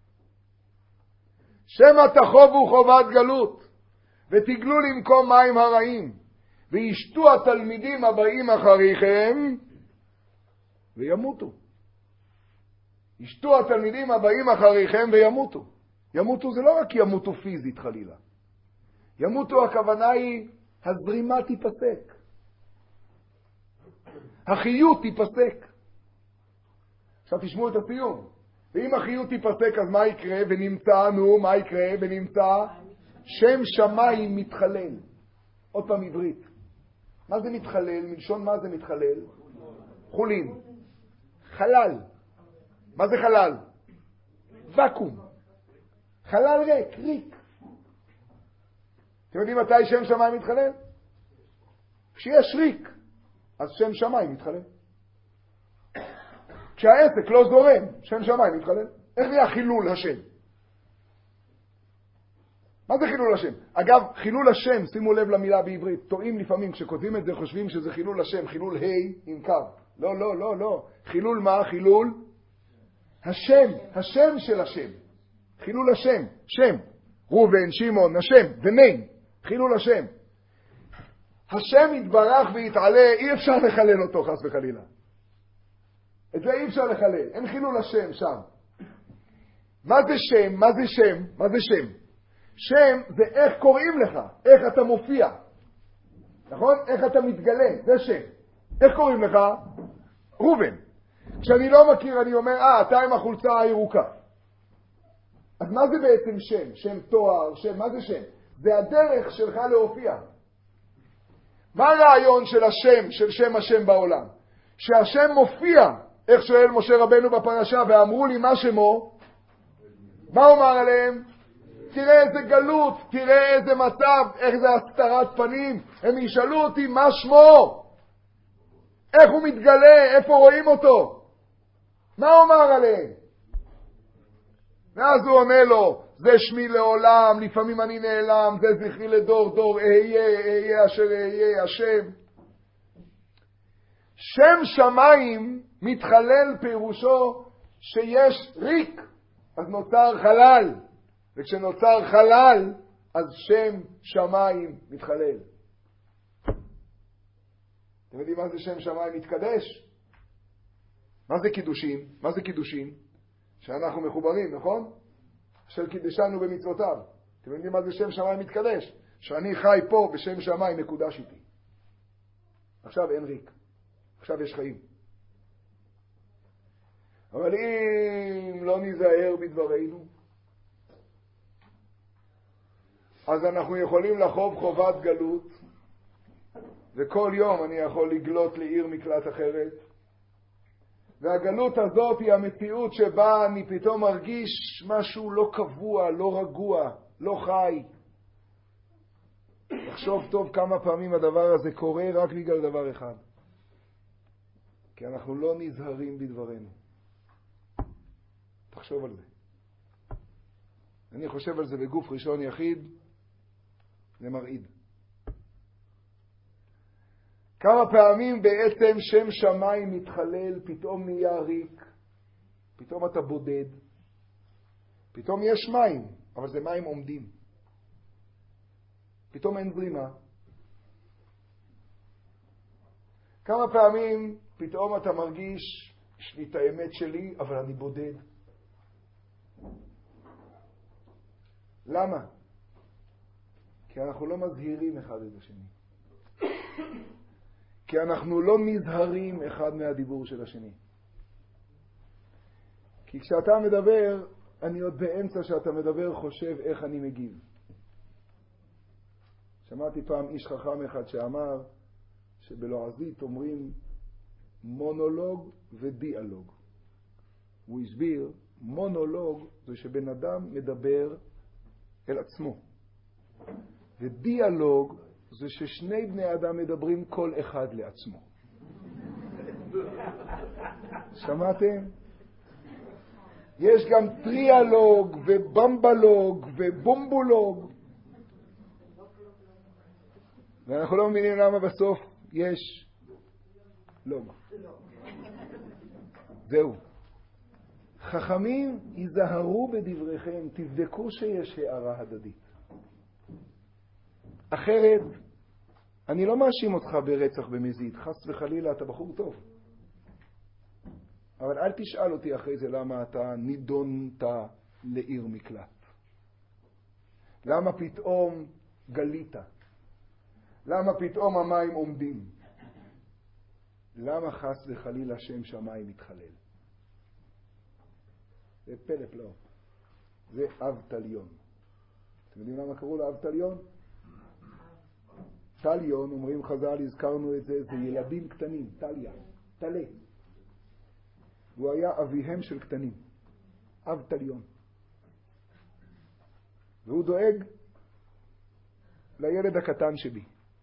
שמא תחובו חובת גלות, ותגלו למקום מים הרעים, וישתו התלמידים הבאים אחריכם, וימותו. ישתו התלמידים הבאים אחריכם וימותו. ימותו זה לא רק ימותו פיזית חלילה. ימותו הכוונה היא, הזרימה תיפסק. החיות תיפסק. עכשיו תשמעו את הסיום. ואם החיות תיפסק אז מה יקרה? ונמצא, נו, מה יקרה? ונמצא, שם שמיים מתחלל. עוד פעם עברית. מה זה מתחלל? מלשון מה זה מתחלל? חולין. חלל. מה זה חלל? וקום. חלל ריק, ריק. אתם יודעים מתי שם שמיים מתחלל? כשיש ריק, אז שם שמיים מתחלל. כשהעסק לא זורם, שם שמיים מתחלל. איך נהיה חילול השם? מה זה חילול השם? אגב, חילול השם, שימו לב למילה בעברית, טועים לפעמים, כשכותבים את זה חושבים שזה חילול השם, חילול ה' עם קו. לא, לא, לא, לא. חילול מה? חילול השם, השם של השם. חילול השם, שם. רובן, שמעון, השם, ונין. חילול השם. השם יתברך ויתעלה, אי אפשר לחלל אותו חס וחלילה. את זה אי אפשר לחלל, אין חילול השם שם. מה זה שם? מה זה שם? מה זה שם? שם זה איך קוראים לך, איך אתה מופיע. נכון? איך אתה מתגלה, זה שם. איך קוראים לך? רובן. כשאני לא מכיר אני אומר, אה, אתה עם החולצה הירוקה. אז מה זה בעצם שם? שם תואר, שם, מה זה שם? זה הדרך שלך להופיע. מה הרעיון של השם, של שם השם בעולם? שהשם מופיע, איך שואל משה רבנו בפרשה, ואמרו לי מה שמו? מה הוא אמר עליהם? תראה איזה גלות, תראה איזה מצב, איך זה הסתרת פנים. הם ישאלו אותי מה שמו? איך הוא מתגלה? איפה רואים אותו? מה הוא אמר עליהם? ואז הוא עונה לו, זה שמי לעולם, לפעמים אני נעלם, זה זכרי לדור דור, אהיה, אהיה אשר אהיה השם. שם שמיים מתחלל פירושו שיש ריק, אז נוצר חלל. וכשנוצר חלל, אז שם שמיים מתחלל. אתם יודעים מה זה שם שמיים מתקדש? מה זה קידושים? מה זה קידושים? שאנחנו מחוברים, נכון? של קידשנו במצוותיו. אתם יודעים מה זה שם שמיים מתקדש? שאני חי פה בשם שמיים מקודש איתי. עכשיו אין ריק. עכשיו יש חיים. אבל אם לא נזהר בדברינו, אז אנחנו יכולים לחוב חובת גלות, וכל יום אני יכול לגלות לעיר מקלט אחרת, והגלות הזאת היא המציאות שבה אני פתאום מרגיש משהו לא קבוע, לא רגוע, לא חי. תחשוב טוב כמה פעמים הדבר הזה קורה רק בגלל דבר אחד. כי אנחנו לא נזהרים בדברנו. תחשוב על זה. אני חושב על זה בגוף ראשון יחיד, זה מרעיד. כמה פעמים בעצם שם שמיים מתחלל, פתאום נהיה ריק, פתאום אתה בודד, פתאום יש מים, אבל זה מים עומדים. פתאום אין זרימה. כמה פעמים פתאום אתה מרגיש, יש לי את האמת שלי, אבל אני בודד. למה? כי אנחנו לא מזהירים אחד את השני. כי אנחנו לא נזהרים אחד מהדיבור של השני. כי כשאתה מדבר, אני עוד באמצע שאתה מדבר חושב איך אני מגיב. שמעתי פעם איש חכם אחד שאמר שבלועזית אומרים מונולוג ודיאלוג. הוא הסביר, מונולוג זה שבן אדם מדבר אל עצמו. ודיאלוג זה ששני בני אדם מדברים כל אחד לעצמו. שמעתם? יש גם טריאלוג ובמבלוג ובומבולוג. ואנחנו לא מבינים למה בסוף יש לא מה. זהו. חכמים, היזהרו בדבריכם, תבדקו שיש הערה הדדית. אחרת, אני לא מאשים אותך ברצח במזיד, חס וחלילה, אתה בחור טוב. אבל אל תשאל אותי אחרי זה למה אתה נידונת לעיר מקלט. למה פתאום גלית? למה פתאום המים עומדים? למה חס וחלילה שם שמיים מתחלל? זה פלא פלא. זה אבטליון. אתם יודעים למה קראו לו אבטליון? טליון, אומרים חז"ל, הזכרנו את זה, זה ילדים קטנים, טליה, טלה. הוא היה אביהם של קטנים, אבטליון. והוא דואג לילד הקטן שבי.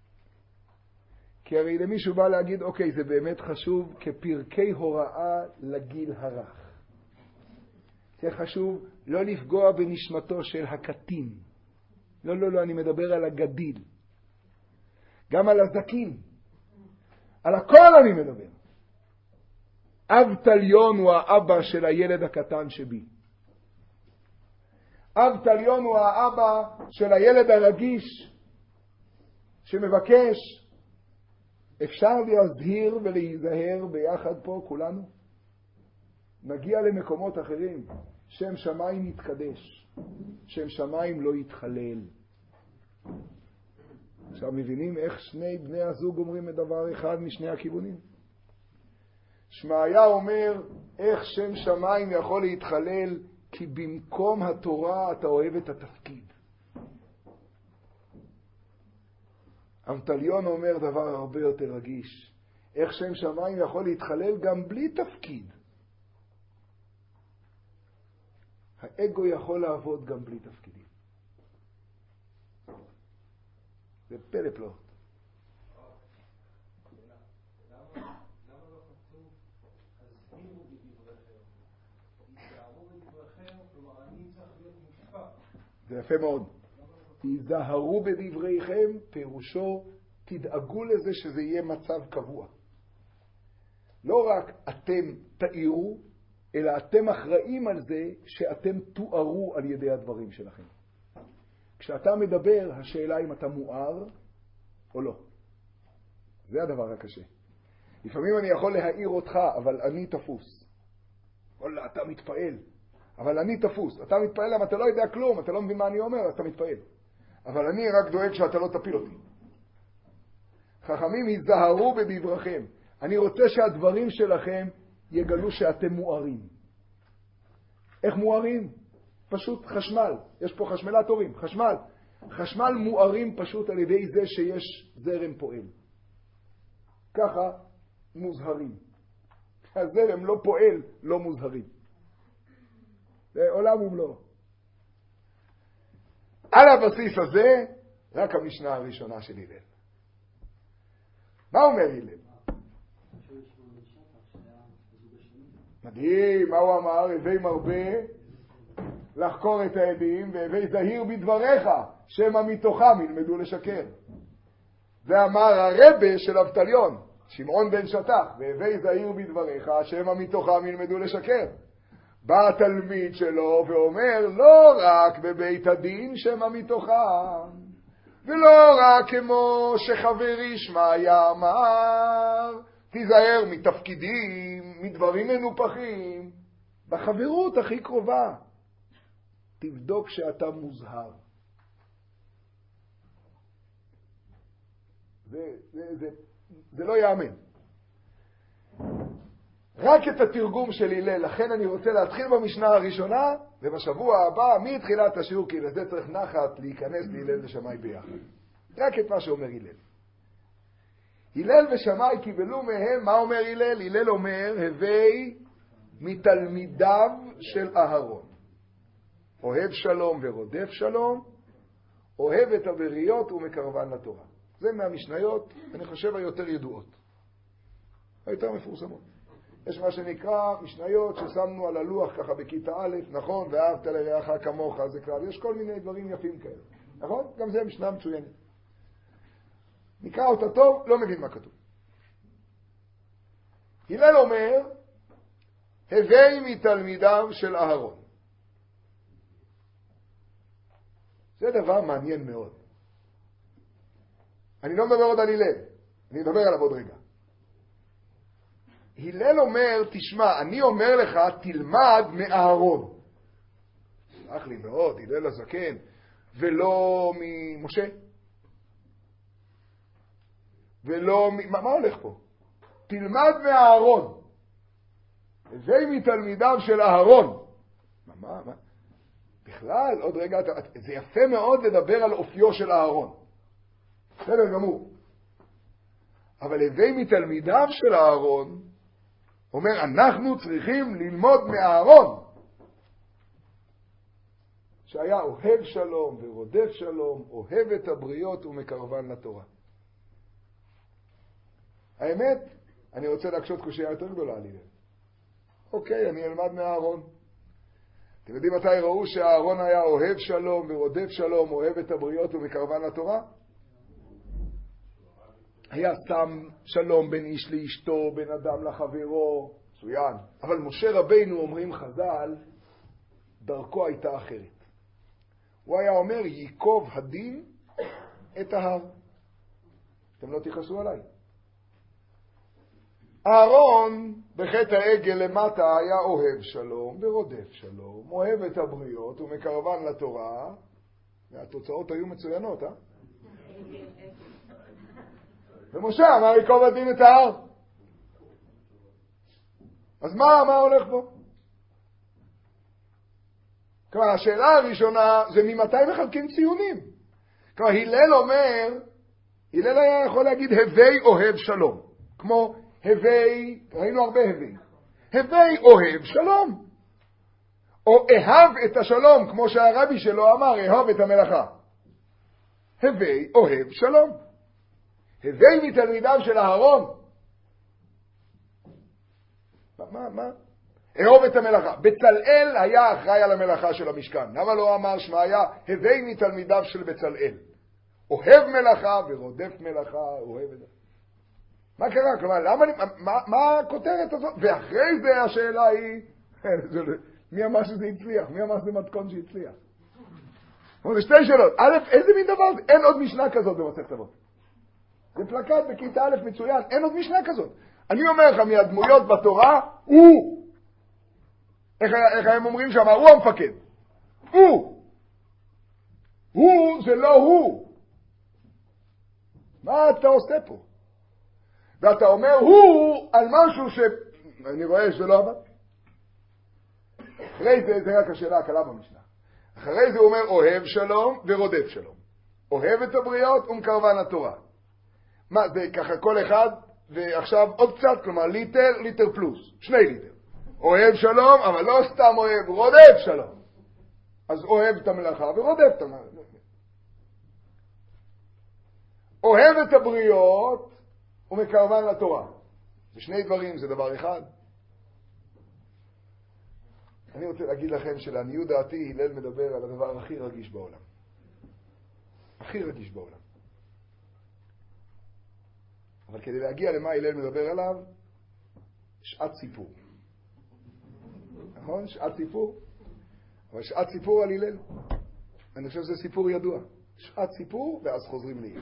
כי הרי למישהו בא להגיד, אוקיי, זה באמת חשוב כפרקי הוראה לגיל הרך. זה חשוב לא לפגוע בנשמתו של הקטין. לא, לא, לא, אני מדבר על הגדיל. גם על הזקין. על הכל אני מדבר. אבטליון הוא האבא של הילד הקטן שבי. אבטליון הוא האבא של הילד הרגיש שמבקש. אפשר להזהיר ולהיזהר ביחד פה כולנו? נגיע למקומות אחרים. שם שמיים יתקדש. שם שמיים לא יתחלל. עכשיו מבינים איך שני בני הזוג אומרים את דבר אחד משני הכיוונים? שמעיה אומר איך שם שמיים יכול להתחלל כי במקום התורה אתה אוהב את התפקיד. אבטליון אומר דבר הרבה יותר רגיש. איך שם שמיים יכול להתחלל גם בלי תפקיד. האגו יכול לעבוד גם בלי תפקידים. זה פלא פלא. זה יפה מאוד. תיזהרו בדבריכם, פירושו, תדאגו לזה שזה יהיה מצב קבוע. לא רק אתם תאירו, אלא אתם אחראים על זה שאתם תוארו על ידי הדברים שלכם. כשאתה מדבר, השאלה אם אתה מואר או לא. זה הדבר הקשה. לפעמים אני יכול להעיר אותך, אבל אני תפוס. וואלה, אתה מתפעל. אבל אני תפוס. אתה מתפעל למה אתה לא יודע כלום, אתה לא מבין מה אני אומר, אז אתה מתפעל. אבל אני רק דואג שאתה לא תפיל אותי. חכמים, היזהרו בדבריכם. אני רוצה שהדברים שלכם יגלו שאתם מוארים. איך מוארים? פשוט חשמל. יש פה חשמלטורים, חשמל. חשמל מוארים פשוט על ידי זה שיש זרם פועל. ככה מוזהרים. הזרם לא פועל, לא מוזהרים. זה עולם ומלואו. על הבסיס הזה, רק המשנה הראשונה של הלל. מה אומר הלל? מדהים, מה הוא אמר? הווי מרבה לחקור את העדים, והווי זהיר בדבריך, שמא מתוכם ילמדו לשקר. זה אמר הרבה של אבטליון, שמעון בן שטח, והווי זהיר בדבריך, שמא מתוכם ילמדו לשקר. בא התלמיד שלו ואומר, לא רק בבית הדין שמא מתוכם, ולא רק כמו שחברי שמעיה אמר, תיזהר מתפקידים, מדברים מנופחים, בחברות הכי קרובה. תבדוק שאתה מוזהר. זה, זה, זה, זה לא יאמן. רק את התרגום של הלל, לכן אני רוצה להתחיל במשנה הראשונה, ובשבוע הבא, מתחילת השיעור, כי לזה צריך נחת להיכנס להלל ושמאי ביחד. רק את מה שאומר הלל. הלל ושמאי קיבלו מהם, מה אומר הלל? הלל אומר, הווי מתלמידיו של אהרון. אוהב שלום ורודף שלום, אוהב את הבריות ומקרבן לתורה. זה מהמשניות, אני חושב, היותר ידועות. היותר מפורסמות. יש מה שנקרא משניות ששמנו על הלוח ככה בכיתה א', נכון? ואהבת לרעך כמוך, זה כלל. יש כל מיני דברים יפים כאלה. נכון? גם זה משנה מצוינת. נקרא אותה טוב, לא מבין מה כתוב. הלל אומר, הווי מתלמידיו של אהרון. זה דבר מעניין מאוד. אני לא מדבר עוד על הלל, אני מדבר עליו עוד רגע. הלל אומר, תשמע, אני אומר לך, תלמד מאהרון. סלח לי מאוד, הלל הזקן, ולא ממשה. ולא מ... מה, מה הולך פה? תלמד מאהרון. זה מתלמידיו של אהרון. מה, מה, מה? בכלל, עוד רגע, זה יפה מאוד לדבר על אופיו של אהרון. בסדר גמור. אבל הווי מתלמידיו של אהרון, אומר, אנחנו צריכים ללמוד מאהרון, שהיה אוהב שלום ורודף שלום, אוהב את הבריות ומקרבן לתורה. האמת, אני רוצה להקשות קושיה יותר גדולה על הלל. אוקיי, אני אלמד מאהרון. אתם יודעים מתי ראו שהאהרון היה אוהב שלום ורודף שלום, אוהב את הבריות ומקרבן לתורה? היה שם שלום בין איש לאשתו, בין אדם לחברו, מצוין. אבל משה רבינו, אומרים חז"ל, דרכו הייתה אחרת. הוא היה אומר, ייקוב הדין את ההר. אתם לא תכעסו עליי. אהרון בחטא העגל למטה היה אוהב שלום ורודף שלום, אוהב את הבריות ומקרבן לתורה, והתוצאות היו מצוינות, אה? ומשה אמר ייקוב הדין את ההר. אז מה, מה הולך בו? כלומר, השאלה הראשונה זה ממתי מחלקים ציונים. כלומר, הלל אומר, הלל היה יכול להגיד הווי אוהב שלום, כמו הווי, ראינו הרבה הווי, הווי אוהב שלום, או אהב את השלום, כמו שהרבי שלו אמר, אהב את המלאכה. הווי אוהב שלום. הווי מתלמידיו של אהרון. מה, מה? אהוב את המלאכה. בצלאל היה אחראי על המלאכה של המשכן. למה לא אמר שמעיה, הווי מתלמידיו של בצלאל? אוהב מלאכה ורודף מלאכה, אוהב את זה. מה קרה? כלומר, למה, מה, מה הכותרת הזאת? ואחרי זה השאלה היא, מי אמר שזה הצליח? מי אמר שזה מתכון שהצליח? זה שתי שאלות. א', איזה מין דבר זה? אין עוד משנה כזאת במסכת אבות. זה פלקט בכיתה א' מצוין, אין עוד משנה כזאת. אני אומר לך, מהדמויות בתורה, הוא. איך, איך הם אומרים שם? הוא המפקד. הוא. הוא זה לא הוא. מה אתה עושה פה? ואתה אומר, הוא על משהו ש... אני רואה שזה לא עבד. אחרי זה, זה רק השאלה הקלה במשנה. אחרי זה הוא אומר, אוהב שלום ורודף שלום. אוהב את הבריות ומקרבן התורה. מה, זה ככה כל אחד, ועכשיו עוד קצת, כלומר ליטר, ליטר פלוס, שני ליטר. אוהב שלום, אבל לא סתם אוהב, רודף שלום. אז אוהב את המלאכה ורודף את המלאכה. אוהב את הבריות ומקרבן לתורה. זה שני דברים, זה דבר אחד. אני רוצה להגיד לכם שלעניות דעתי, הלל מדבר על הדבר הכי רגיש בעולם. הכי רגיש בעולם. אבל כדי להגיע למה הלל מדבר עליו, שעת סיפור. נכון? שעת סיפור. אבל שעת סיפור על הלל. אני חושב שזה סיפור ידוע. שעת סיפור, ואז חוזרים להלל.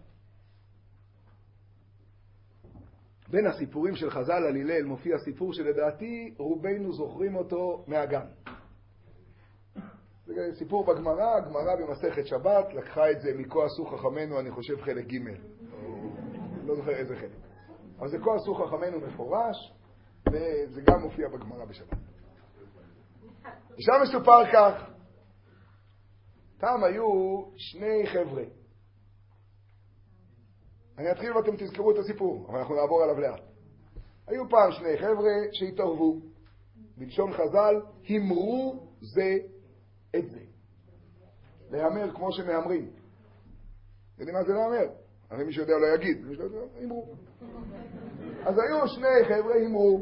בין הסיפורים של חז"ל על הלל מופיע סיפור שלדעתי רובנו זוכרים אותו מהגן. זה סיפור בגמרא, הגמרא במסכת שבת, לקחה את זה מכוח עשו חכמנו, אני חושב חלק ג' לא זוכר איזה חלק. אבל זה כוח עשו חכמנו מפורש, וזה גם מופיע בגמרא בשבת. ושם מסופר כך, פעם היו שני חבר'ה. אני אתחיל ואתם תזכרו את הסיפור, אבל אנחנו נעבור עליו לאט. היו פעם שני חבר'ה שהתערבו. בלשון חז"ל, המרו זה את זה. להמר כמו שמהמרים. יודעים מה זה להמר? הרי מי שיודע לא יגיד. מי שיודע, המרו. אז היו שני חבר'ה המרו.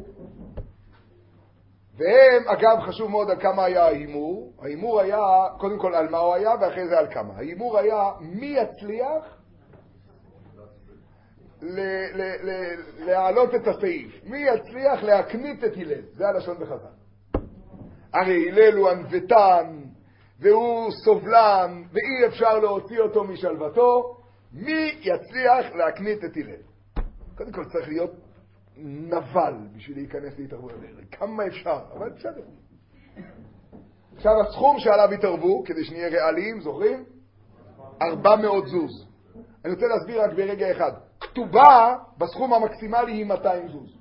והם, אגב, חשוב מאוד על כמה היה ההימור. ההימור היה, קודם כל על מה הוא היה, ואחרי זה על כמה. ההימור היה מי יצליח ל- ל- ל- להעלות את הסעיף? מי יצליח להקנית את הלל? זה הלשון בחז"ל. הרי הלל הוא ענוותן, והוא סובלן, ואי אפשר להוציא אותו משלוותו. מי יצליח להקנית את הלל? קודם כל צריך להיות נבל בשביל להיכנס להתערבות הדרך. כמה אפשר, אבל בסדר. עכשיו הסכום שעליו התערבו, כדי שנהיה ריאליים, זוכרים? ארבע מאות זוז. אני רוצה להסביר רק ברגע אחד. כתובה בסכום המקסימלי היא מאתיים זוז.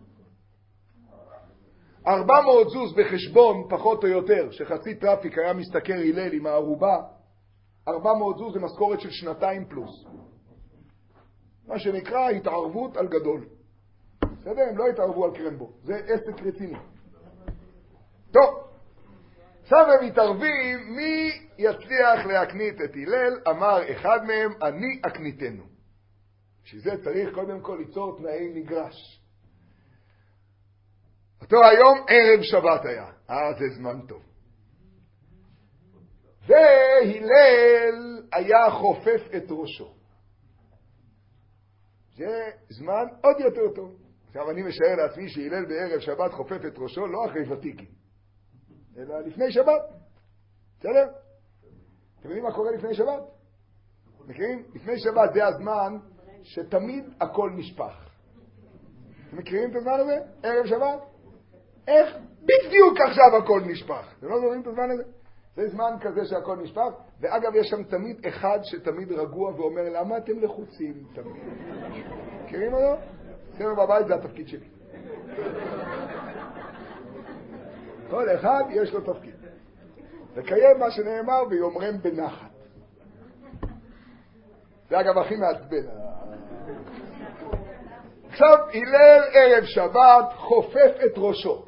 ארבע מאות זוז בחשבון, פחות או יותר, שחצי טראפיק היה מסתכר הלל עם הערובה, ארבע מאות זוז זה משכורת של שנתיים פלוס. מה שנקרא התערבות על גדול. בסדר? הם לא התערבו על קרנבו. זה עסק רציני. טוב. עכשיו הם מתערבים, מי יצליח להקנית את הלל? אמר אחד מהם, אני אקניתנו. שזה צריך קודם כל ליצור תנאי מגרש. אותו היום ערב שבת היה. אה, זה זמן טוב. והלל היה חופף את ראשו. זה זמן עוד יותר טוב. עכשיו אני משער לעצמי שהלל בערב שבת חופף את ראשו, לא אחרי ותיקים, אלא לפני שבת. בסדר? אתם יודעים מה קורה לפני שבת? מכירים? לפני שבת זה הזמן שתמיד הכל נשפך. אתם מכירים את הזמן הזה? ערב שבת? איך בדיוק עכשיו הכל נשפך? אתם לא זוכרים את הזמן הזה? זה זמן כזה שהכל נשפך, ואגב יש שם תמיד אחד שתמיד רגוע ואומר, למה אתם לחוצים תמיד? מכירים אותו? אצלנו בבית זה התפקיד שלי. כל אחד יש לו תפקיד. לקיים מה שנאמר ויאמרם בנחת. זה אגב הכי מעצבן. עכשיו הלל ערב שבת חופף את ראשו.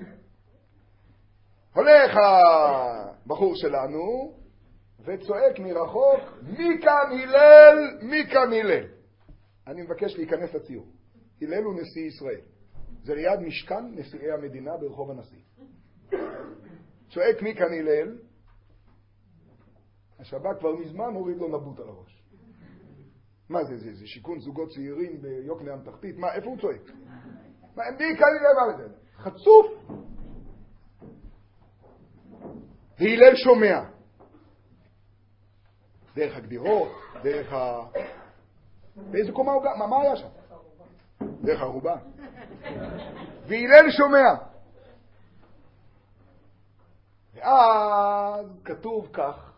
הולך הבחור שלנו וצועק מרחוק, מי כאן הלל? מי כאן הלל? אני מבקש להיכנס לציור. הלל הוא נשיא ישראל. זה ליד משכן נשיאי המדינה ברחוב הנשיא. צועק מי כאן הלל? השב"כ כבר מזמן הוריד לו נבוט על הראש. מה זה? זה, זה שיכון זוגות צעירים ביוקנעם תחתית? מה, איפה הוא צועק? מה, מי כאן הלל? מה זה? חצוף! והלל שומע. דרך הגדירות, דרך ה... באיזה קומה הוא גם? מה, מה היה שם? דרך הרובה. והלל שומע. ואז כתוב כך,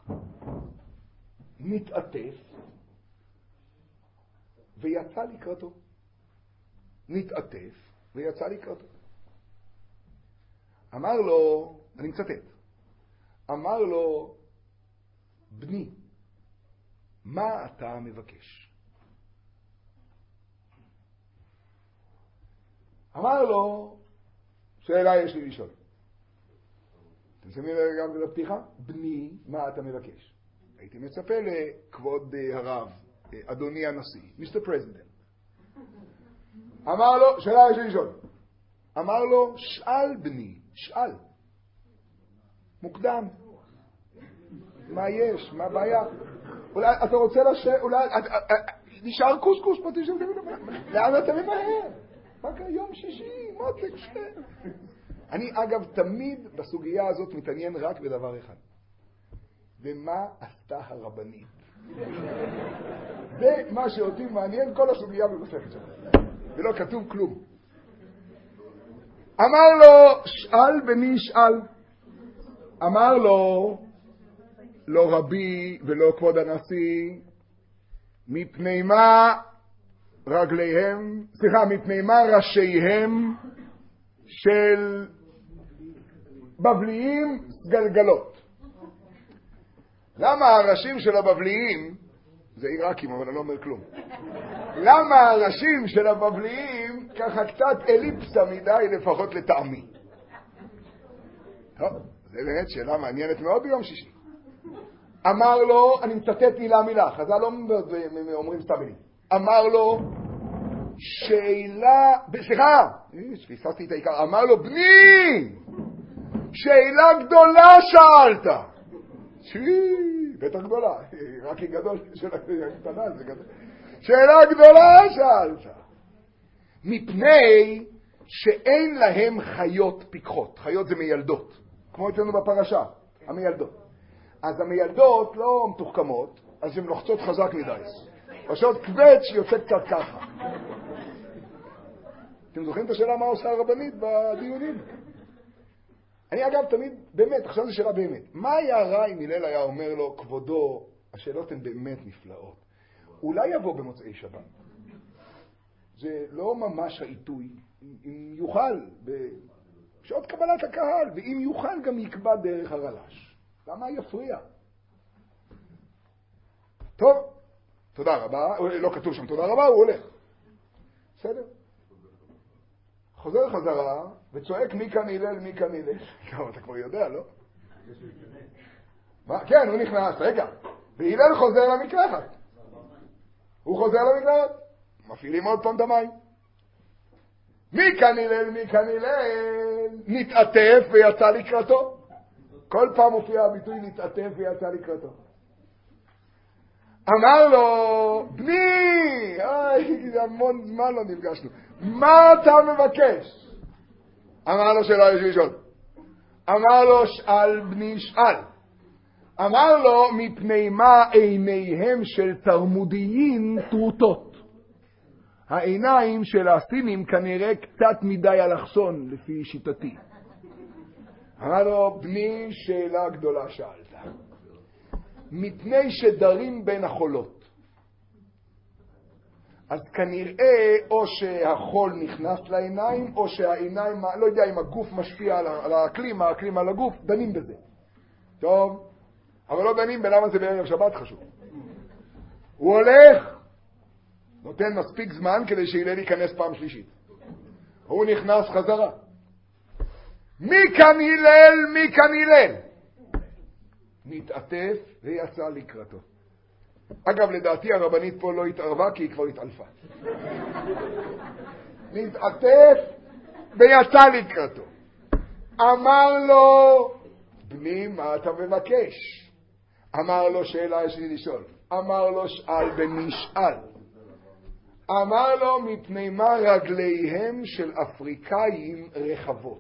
נתעטף ויצא לקראתו. נתעטף ויצא לקראתו. אמר לו, אני מצטט, אמר לו, בני, מה אתה מבקש? אמר לו, שאלה יש לי לשאול. אתם שמים גם לפתיחה? בני, מה אתה מבקש? הייתי מצפה לכבוד הרב, אדוני הנשיא, מיסטר פרזידנט. אמר לו, שאלה יש לי לשאול. אמר לו, שאל בני, שאל. מוקדם. מה יש? מה הבעיה? אולי אתה רוצה לשאול, אולי, נשאר קוסקוס פה, תשאל, לאן אתה ממהר? רק היום שישי, מותק שם. אני אגב תמיד בסוגיה הזאת מתעניין רק בדבר אחד. במה עשתה הרבנית? זה מה שאותי מעניין כל הסוגיה במסכת שבת. ולא כתוב כלום. אמר לו, שאל בני שאל. אמר לו, לא רבי ולא כבוד הנשיא, מפני מה רגליהם, סליחה, מפני מה ראשיהם של בבליים גלגלות. למה הראשים של הבבליים, זה עיראקים אבל אני לא אומר כלום, למה הראשים של הבבליים ככה קצת אליפסה מדי לפחות לטעמי? טוב, זה באמת שאלה מעניינת מאוד ביום שישי. אמר לו, אני מצטט מילה מילה, חז"ל לא אומרים סתם מילים. אמר לו, שאלה, סליחה, פספסתי את העיקר, אמר לו, בני, שאלה גדולה שאלת. שי, בטח גדולה, רק היא גדול של הקטנה, זה גדול. שאלה גדולה שאלת. מפני שאין להם חיות פיקחות. חיות זה מיילדות, כמו אצלנו בפרשה, המיילדות. אז המיילדות לא מתוחכמות, אז הן לוחצות חזק מדי. פשוט קווץ' יוצא קצת ככה. אתם זוכרים את השאלה מה עושה הרבנית בדיונים? אני אגב תמיד, באמת, עכשיו זו שאלה באמת. מה היה רע אם הלל היה אומר לו, כבודו, השאלות הן באמת נפלאות. אולי יבוא במוצאי שבת. זה לא ממש העיתוי. אם יוכל, בשעות קבלת הקהל, ואם יוכל גם יקבע דרך הרל"ש. למה יפריע? טוב, תודה רבה. לא כתוב שם תודה רבה, הוא הולך. בסדר? חוזר חזרה וצועק מי כאן הלל, מי כאן הלל. כמה, אתה כבר יודע, לא? מה? כן, הוא נכנס, רגע. והלל חוזר למקלחת. הוא חוזר למקלחת. מפעילים עוד פעם את המים. מי כאן הלל, מי כאן הלל? נתעטף ויצא לקראתו. כל פעם מופיע הביטוי נתעטף ויצא לקראתו. אמר לו, בני, אוי, זה המון זמן לא נפגשנו. מה אתה מבקש? אמר לו שאלה יש לשאול. אמר לו שאל בני שאל. אמר לו מפני מה עיניהם של תרמודיים טרוטות. העיניים של הסינים כנראה קצת מדי אלכסון לפי שיטתי. אמר לו בני שאלה גדולה שאלת. מפני שדרים בין החולות. אז כנראה או שהחול נכנס לעיניים, או שהעיניים, לא יודע אם הגוף משפיע על האקלים, האקלים על הגוף, דנים בזה. טוב, אבל לא דנים בלמה זה בערב שבת חשוב. הוא הולך, נותן מספיק זמן כדי שהלל ייכנס פעם שלישית. הוא נכנס חזרה. מי כאן הלל, מי כאן הלל? נתעטף ויצא לקראתו. אגב, לדעתי הרבנית פה לא התערבה כי היא כבר התעלפה. נתעטף ויצא לקראתו. אמר לו, בני, מה אתה מבקש? אמר לו, שאלה יש לי לשאול. אמר לו, שאל בני שאל. אמר לו, מפני מה רגליהם של אפריקאים רחבות.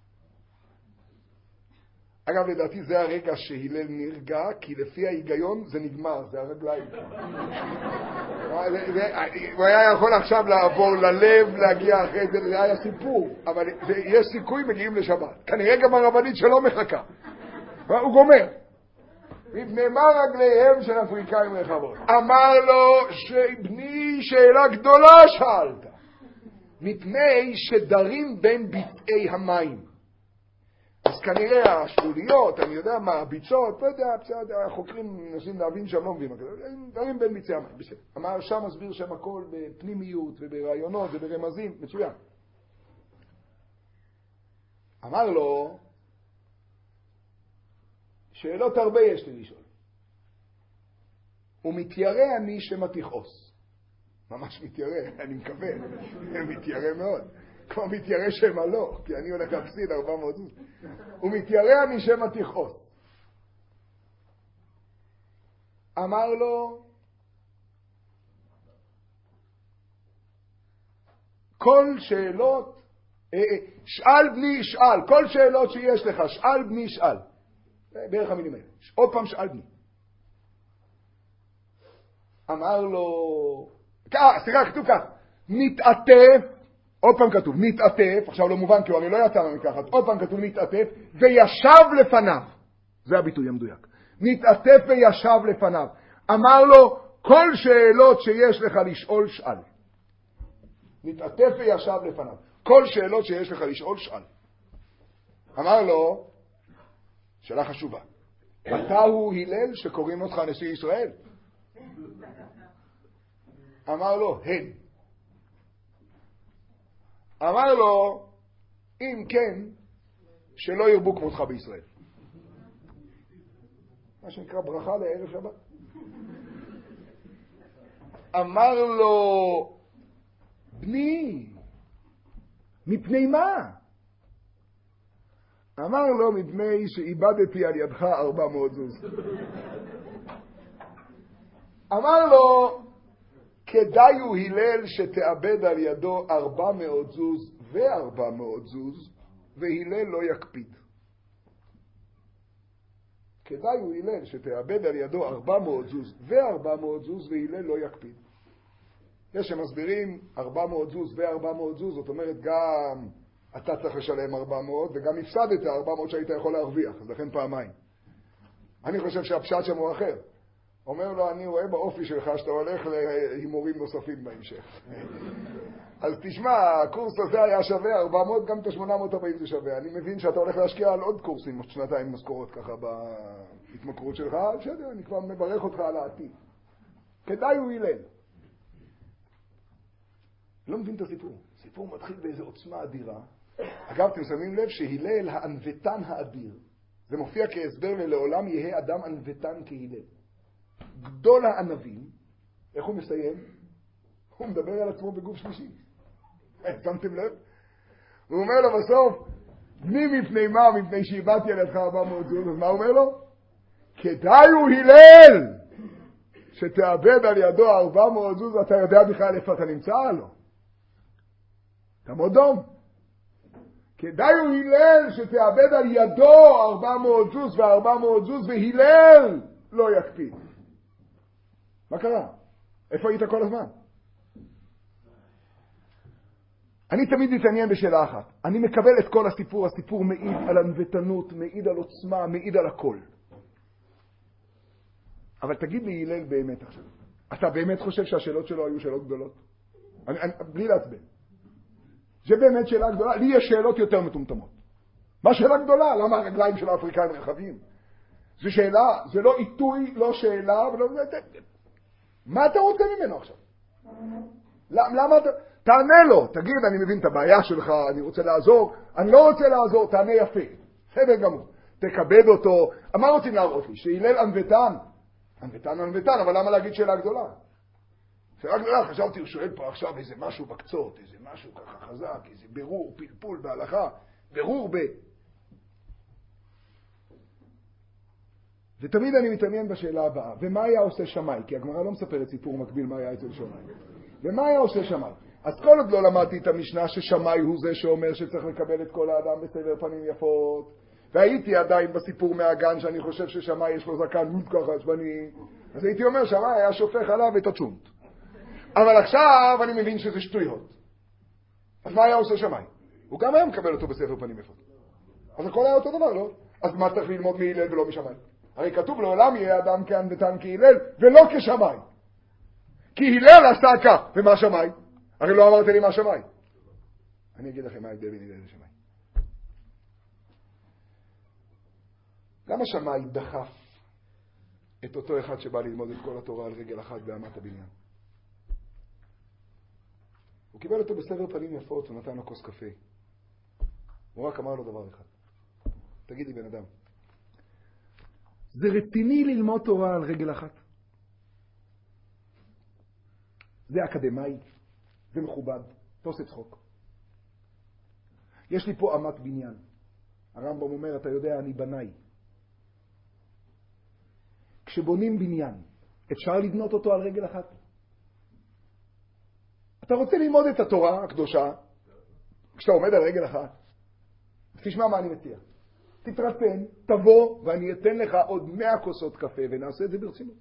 אגב, לדעתי זה הרגע שהלל נרגע, כי לפי ההיגיון זה נגמר, זה הרגליים. הוא היה יכול עכשיו לעבור ללב, להגיע אחרי זה, זה היה סיפור. אבל יש סיכוי מגיעים לשבת. כנראה גם הרבנית שלא מחכה. הוא גומר. מפני מה רגליהם של אפריקאים רחבות? אמר לו, בני שאלה גדולה שאלת. מפני שדרים בין ביצעי המים. אז כנראה השלוליות, אני יודע מה, הביצות, לא יודע, בסדר, החוקרים מנסים להבין שם, לא מבינים, דברים בין ביצעי המים, בסדר. אמר, שם מסביר שם הכל בפנימיות וברעיונות וברמזים, מצוין. אמר לו, שאלות הרבה יש לי לשאול. הוא מתיירא אני שמה תכעוס. ממש מתיירא, אני מקווה, מתיירא מאוד. כמו מתיירא שמה לא, כי אני הולך להפסיד ארבע מאות זוז. הוא מתיירא אני שמה תכעוס. אמר לו, כל שאלות, שאל בני שאל, כל שאלות שיש לך, שאל בני שאל. בערך המילים האלה. עוד פעם שאל בני. אמר לו, סליחה, כתוב כך, נתעטף, עוד פעם כתוב, נתעטף, עכשיו לא מובן כי הוא הרי לא יצא ממקלחת, עוד פעם כתוב נתעטף, וישב לפניו. זה הביטוי המדויק. נתעטף וישב לפניו. אמר לו, כל שאלות שיש לך לשאול, שאל. נתעטף וישב לפניו. כל שאלות שיש לך לשאול, שאל. אמר לו, שאלה חשובה. אתה הוא הלל שקוראים אותך נשיא ישראל? אמר לו, הן. אמר לו, אם כן, שלא ירבו כמותך בישראל. מה שנקרא ברכה לערב שבת. אמר לו, בני, מפני מה? אמר לו, מפני שאיבדתי על ידך ארבע מאות זוז. אמר לו, כדאי הוא הלל שתאבד על ידו ארבע מאות זוז וארבע מאות זוז, והלל לא יקפיד. כדאי הוא הלל שתאבד על ידו ארבע מאות זוז וארבע מאות זוז, והלל לא יקפיד. יש שמסבירים ארבע מאות זוז וארבע מאות זוז, זאת אומרת גם אתה צריך לשלם ארבע מאות וגם הפסדת ארבע מאות שהיית יכול להרוויח, אז לכן פעמיים. אני חושב שהפשט שם הוא אחר. אומר לו, אני רואה באופי שלך שאתה הולך להימורים נוספים בהמשך. אז תשמע, הקורס הזה היה שווה ארבע מאות, גם את ה-שמונה מאות ארבעים זה שווה. אני מבין שאתה הולך להשקיע על עוד קורסים, עוד שנתיים משכורות ככה בהתמכרות שלך. בסדר, אני כבר מברך אותך על העתיד. כדאי הוא הלל. לא מבין את הסיפור. הסיפור מתחיל באיזו עוצמה אדירה. אגב, אתם שמים לב שהלל הענוותן האדיר. זה מופיע כהסבר ללעולם יהיה אדם ענוותן כהלל. גדול הענבים, איך הוא מסיים? הוא מדבר על עצמו בגוף שלישי. שמתם לב? הוא אומר לו בסוף, בני מפני מה? מפני שאיבדתי על ידך ארבע מאות זוז. אז מה הוא אומר לו? כדאי הוא הלל שתאבד על ידו ארבע מאות זוז, אתה יודע בכלל איפה אתה נמצא? לא. אתה מאוד דום. כדאי הוא הלל שתאבד על ידו ארבע מאות זוז וארבע מאות זוז, והלל לא יקפיד. מה קרה? איפה היית כל הזמן? אני תמיד מתעניין בשאלה אחת. אני מקבל את כל הסיפור, הסיפור מעיד על ענוותנות, מעיד על עוצמה, מעיד על הכל. אבל תגיד לי הלל באמת עכשיו. אתה באמת חושב שהשאלות שלו היו שאלות גדולות? אני, אני, בלי להצבן. זה באמת שאלה גדולה. לי יש שאלות יותר מטומטמות. מה שאלה גדולה? למה הרגליים של האפריקאים רחבים? זו שאלה, זה לא עיתוי, לא שאלה, ולא... מה אתה רוצה ממנו עכשיו? למה אתה... תענה לו, תגיד, אני מבין את הבעיה שלך, אני רוצה לעזור, אני לא רוצה לעזור, תענה יפה. בסדר גמור. תכבד אותו. מה רוצים להראות לי? שהלל ענוותן. ענוותן, ענוותן, אבל למה להגיד שאלה גדולה? שאלה גדולה, חשבתי, הוא שואל פה עכשיו איזה משהו בקצות, איזה משהו ככה חזק, איזה ברור, פלפול בהלכה, ברור ב... ותמיד אני מתעניין בשאלה הבאה, ומה היה עושה שמאי? כי הגמרא לא מספרת סיפור מקביל מה היה אצל שמאי. ומה היה עושה שמאי? אז כל עוד לא למדתי את המשנה ששמאי הוא זה שאומר שצריך לקבל את כל האדם בסבר פנים יפות, והייתי עדיין בסיפור מהגן שאני חושב ששמאי יש לו זקן מות ככה עצבני, אז הייתי אומר שמאי היה שופך עליו את הצ'ונט. אבל עכשיו אני מבין שזה שטויות. אז מה היה עושה שמאי? הוא גם היה מקבל אותו בסבר פנים יפות. אז הכל היה אותו דבר, לא? אז מה צריך ללמוד מהלל ולא משמאי? הרי כתוב לעולם יהיה אדם כענוותן כהלל ולא כשמאי. כי הלל עשה כך, ומה שמאי? הרי לא אמרת לי מה שמאי. אני אגיד לכם מה ההבדל בין הלל לשמאי. למה שמאי דחף את אותו אחד שבא ללמוד את כל התורה על רגל אחת באמת הבניין? הוא קיבל אותו בסבר פנים יפות ונתן לו כוס קפה. הוא רק אמר לו דבר אחד. תגיד לי בן אדם, זה רציני ללמוד תורה על רגל אחת? זה אקדמאי, זה מכובד, אתה עושה צחוק. יש לי פה אמת בניין. הרמב"ם אומר, אתה יודע, אני בנאי. כשבונים בניין, אפשר לבנות אותו על רגל אחת? אתה רוצה ללמוד את התורה הקדושה, כשאתה עומד על רגל אחת, תשמע מה אני מציע. תתרצן, תבוא, ואני אתן לך עוד מאה כוסות קפה, ונעשה את זה ברצינות.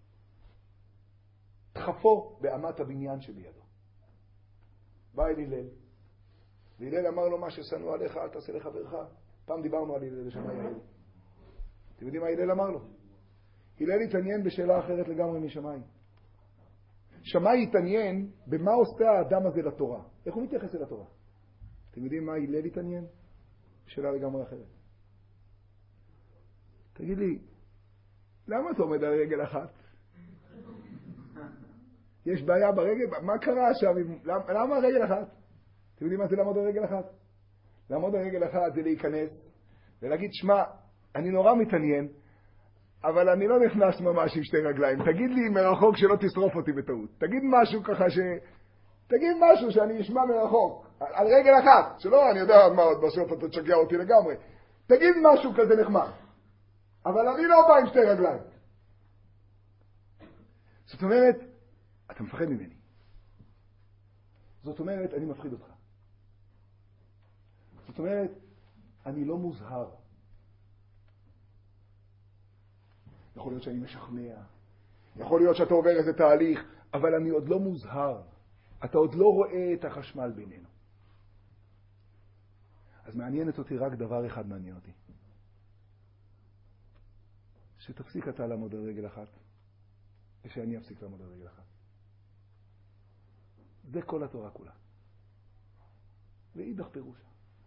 דחפו באמת הבניין שבידו. בא אל הלל, והלל אמר לו, מה ששנוא עליך אל תעשה לחברך. פעם דיברנו על הלל לשמאי הלל. אתם יודעים מה הלל אמר לו? הלל התעניין בשאלה אחרת לגמרי משמאי. שמאי התעניין במה עושה האדם הזה לתורה. איך הוא מתייחס אל התורה? אתם יודעים מה הלל התעניין? שאלה לגמרי אחרת. תגיד לי, למה אתה עומד על רגל אחת? יש בעיה ברגל? מה קרה עכשיו? למה, למה רגל אחת? אתם יודעים מה זה לעמוד על רגל אחת? לעמוד על רגל אחת זה להיכנס ולהגיד, שמע, אני נורא מתעניין, אבל אני לא נכנס ממש עם שתי רגליים. תגיד לי מרחוק שלא תשרוף אותי בטעות. תגיד משהו ככה ש... תגיד משהו שאני אשמע מרחוק. על, על רגל אחת. שלא, אני יודע מה עוד בסוף אתה תשגע אותי לגמרי. תגיד משהו כזה נחמד. אבל אני לא בא עם שתי רגליים. זאת אומרת, אתה מפחד ממני. זאת אומרת, אני מפחיד אותך. זאת אומרת, אני לא מוזהר. יכול להיות שאני משכנע, יכול להיות שאתה עובר איזה תהליך, אבל אני עוד לא מוזהר. אתה עוד לא רואה את החשמל בינינו. אז מעניינת אותי רק דבר אחד מעניין אותי. שתפסיק אתה לעמוד על רגל אחת, ושאני אפסיק לעמוד על רגל אחת. זה כל התורה כולה. ואידך פירושה.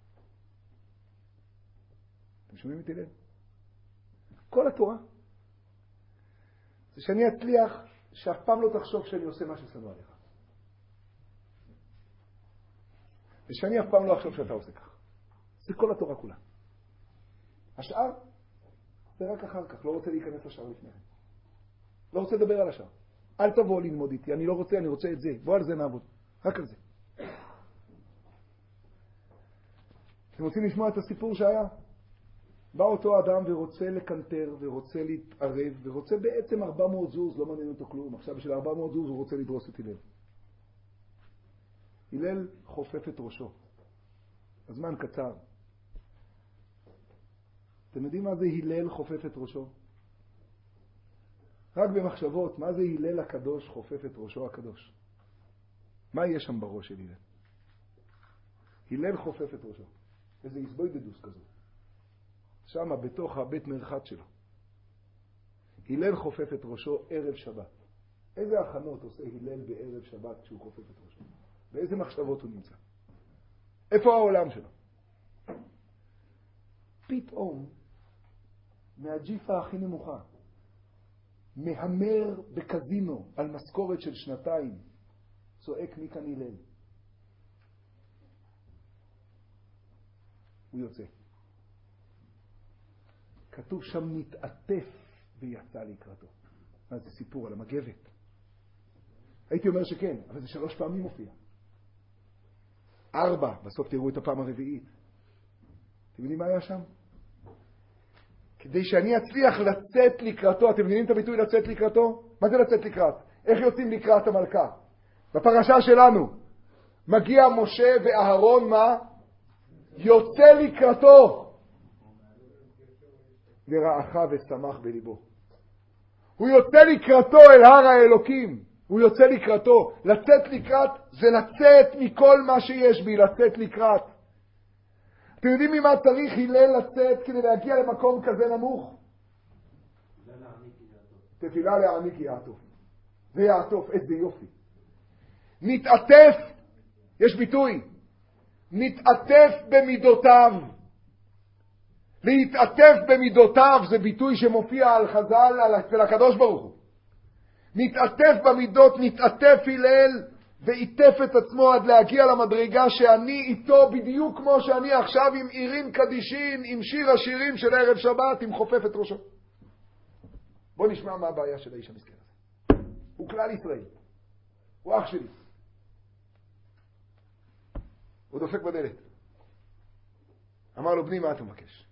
אתם שומעים אותי לב? כל התורה. זה שאני אצליח שאף פעם לא תחשוב שאני עושה מה ששנוא עליך. ושאני אף פעם לא אחשוב שאתה עושה כך. זה כל התורה כולה. השאר זה רק אחר כך. לא רוצה להיכנס לשאר לפני. לא רוצה לדבר על השאר. אל תבוא ללמוד איתי. אני לא רוצה, אני רוצה את זה. בוא על זה נעבוד. רק על זה. אתם רוצים לשמוע את הסיפור שהיה? בא אותו אדם ורוצה לקנטר, ורוצה להתערב, ורוצה בעצם ארבע מאות זוז, לא מעניין אותו כלום. עכשיו בשביל ארבע מאות זוז הוא רוצה לדרוס את הלל. הלל חופף את ראשו. הזמן קצר. אתם יודעים מה זה הלל חופף את ראשו? רק במחשבות, מה זה הלל הקדוש חופף את ראשו הקדוש? מה יש שם בראש של הלל? הלל חופף את ראשו. איזה הסבוידדוס כזו. שם בתוך הבית מרחץ שלו. הלל חופף את ראשו ערב שבת. איזה הכנות עושה הלל בערב שבת כשהוא חופף את ראשו? באיזה מחשבות הוא נמצא? איפה העולם שלו? פתאום, מהג'יפה הכי נמוכה, מהמר בקזינו על משכורת של שנתיים, צועק מכאן הלל. הוא יוצא. כתוב שם נתעטף ויצא לקראתו. מה זה סיפור על המגבת? הייתי אומר שכן, אבל זה שלוש פעמים מופיע. ארבע, בסוף תראו את הפעם הרביעית. אתם יודעים מה היה שם? כדי שאני אצליח לצאת לקראתו, אתם מבינים את הביטוי לצאת לקראתו? מה זה לצאת לקראת? איך יוצאים לקראת המלכה? בפרשה שלנו, מגיע משה ואהרון מה? יוצא לקראתו. ורעך ושמח בליבו. הוא יוצא לקראתו אל הר האלוקים. הוא יוצא לקראתו. לצאת לקראת זה לצאת מכל מה שיש בי, לצאת לקראת. אתם יודעים ממה צריך הלל לצאת כדי להגיע למקום כזה נמוך? תפילה להעניק יעטוף. זה יעטוף, איזה יופי. נתעטף, יש ביטוי, נתעטף במידותיו. להתעטף במידותיו זה ביטוי שמופיע על חז"ל, אצל הקדוש ברוך הוא. נתעטף במידות, נתעטף הלל ועיטף את עצמו עד להגיע למדרגה שאני איתו בדיוק כמו שאני עכשיו עם עירים קדישין, עם שיר השירים של ערב שבת, עם חופף את ראשו. בוא נשמע מה הבעיה של האיש המסכן הזה. הוא כלל ישראל. הוא אח שלי. הוא דופק בדלת. אמר לו, בני, מה אתה מבקש?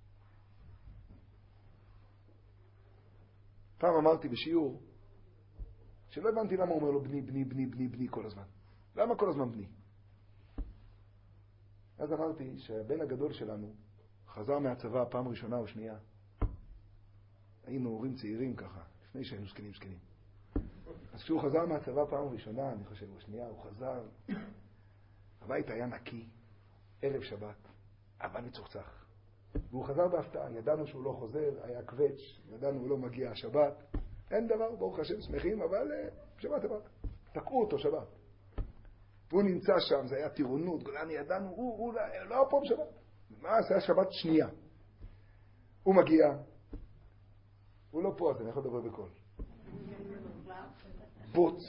פעם אמרתי בשיעור שלא הבנתי למה הוא אומר לו בני, בני, בני, בני, בני כל הזמן. למה כל הזמן בני? אז אמרתי שהבן הגדול שלנו חזר מהצבא פעם ראשונה או שנייה. היינו הורים צעירים ככה, לפני שהיינו זקנים זקנים. אז כשהוא חזר מהצבא פעם ראשונה, אני חושב, או שנייה, הוא חזר. הבית היה נקי, ערב שבת, אבל מצוחצח. והוא חזר בהפתעה, ידענו שהוא לא חוזר, היה קווץ', ידענו הוא לא מגיע השבת. אין דבר, ברוך השם, שמחים, אבל שבת הבאת. תקעו אותו שבת. הוא נמצא שם, זה היה טירונות, גולני ידענו, הוא, הוא לא פה בשבת. מה, זה היה שבת שנייה. הוא מגיע, הוא לא פה, אז אני יכול לדבר בקול. בוץ,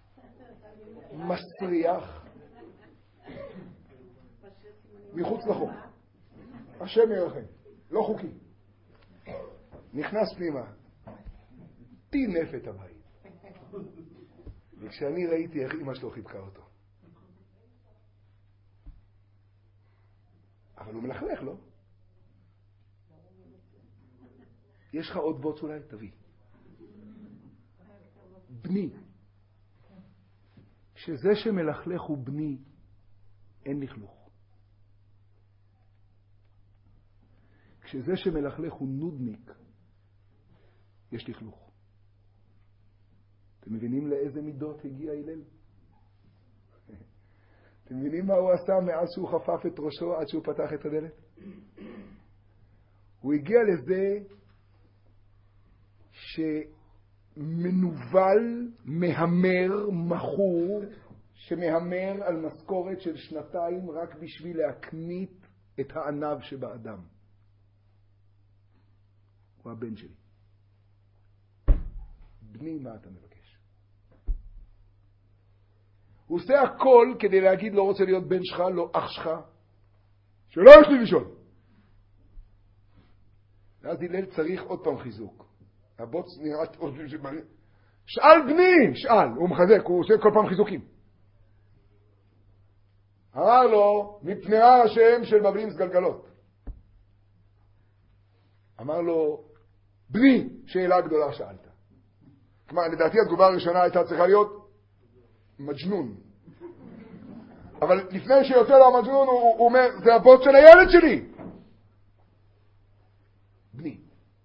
מסריח, מחוץ לחוק. השם ירחם, לא חוקי. נכנס פנימה, טינף את הבית. וכשאני ראיתי איך אמא שלו חיבקה אותו. אבל הוא מלכלך, לא? יש לך עוד בוץ אולי? תביא. בני. כשזה שמלכלך הוא בני, אין לכלוך. כשזה שמלכלך הוא נודניק, יש לכלוך. אתם מבינים לאיזה מידות הגיע הלל? אתם מבינים מה הוא עשה מאז שהוא חפף את ראשו עד שהוא פתח את הדלת? הוא הגיע לזה שמנוול, מהמר, מחור, שמהמר על משכורת של שנתיים רק בשביל להקנית את הענב שבאדם. הוא הבן שלי. בני, מה אתה מבקש? הוא עושה הכל כדי להגיד לא רוצה להיות בן שלך, לא אח שלך, שלא יש לי לשאול. ואז הלל צריך עוד פעם חיזוק. הבוץ נראה עוד... שאל בני, שאל, הוא מחזק, הוא עושה כל פעם חיזוקים. אמר לו, מפני השם של בבלים סגלגלות. אמר לו, בני, שאלה גדולה שאלת. כלומר, לדעתי התגובה הראשונה הייתה צריכה להיות מג'נון. אבל לפני שיוצא לו המג'נון, הוא, הוא אומר, זה הבוץ של הילד שלי. בני.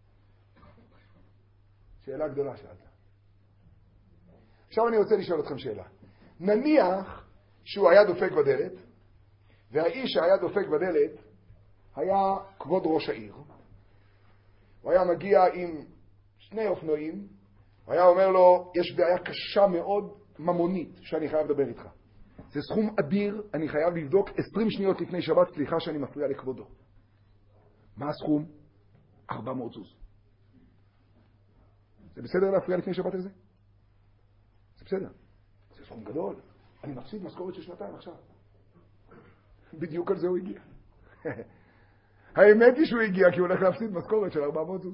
שאלה גדולה שאלת. עכשיו אני רוצה לשאול אתכם שאלה. נניח שהוא היה דופק בדלת, והאיש שהיה דופק בדלת היה כבוד ראש העיר. הוא היה מגיע עם שני אופנועים, הוא היה אומר לו, יש בעיה קשה מאוד ממונית שאני חייב לדבר איתך. זה סכום אדיר, אני חייב לבדוק עשרים שניות לפני שבת, סליחה שאני מפריע לכבודו. מה הסכום? ארבע מאות זוז. זה בסדר להפריע לפני שבת על זה? זה בסדר. זה סכום גדול. אני מפסיד משכורת של שנתיים עכשיו. בדיוק על זה הוא הגיע. האמת היא שהוא הגיע כי הוא הולך להפסיד משכורת של ארבע מאות זוז.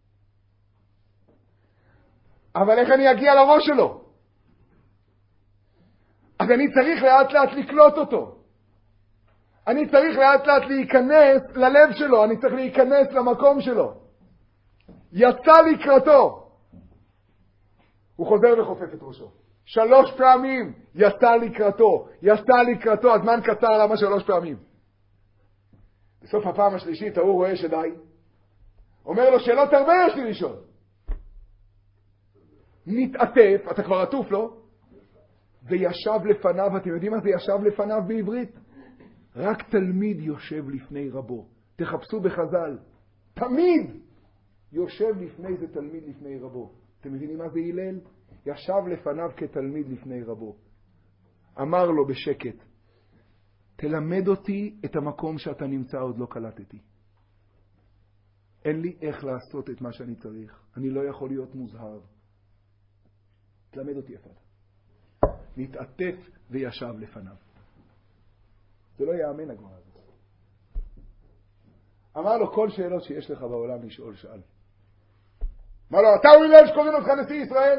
אבל איך אני אגיע לראש שלו? אז אני צריך לאט לאט לקלוט אותו. אני צריך לאט לאט להיכנס ללב שלו. אני צריך להיכנס למקום שלו. יצא לקראתו. הוא חוזר וחופף את ראשו. שלוש פעמים יצא לקראתו. יצא לקראתו. הזמן קצר, למה שלוש פעמים? בסוף הפעם השלישית הוא רואה שדי. אומר לו, שאלות הרבה יש לי לשאול. מתעטף, אתה כבר עטוף לו, וישב לפניו. אתם יודעים מה זה ישב לפניו בעברית? רק תלמיד יושב לפני רבו. תחפשו בחז"ל. תמיד יושב לפני זה תלמיד לפני רבו. אתם מבינים מה זה הלל? ישב לפניו כתלמיד לפני רבו. אמר לו בשקט, תלמד אותי את המקום שאתה נמצא, עוד לא קלטתי. אין לי איך לעשות את מה שאני צריך. אני לא יכול להיות מוזהר. תלמד אותי איפה אתה. נתעטף וישב לפניו. זה לא יאמן הגמרא הזאת. אמר לו, כל שאלות שיש לך בעולם לשאול, שאל. אמר לו, אתה הוא הלל שקוראים אותך נשיא ישראל?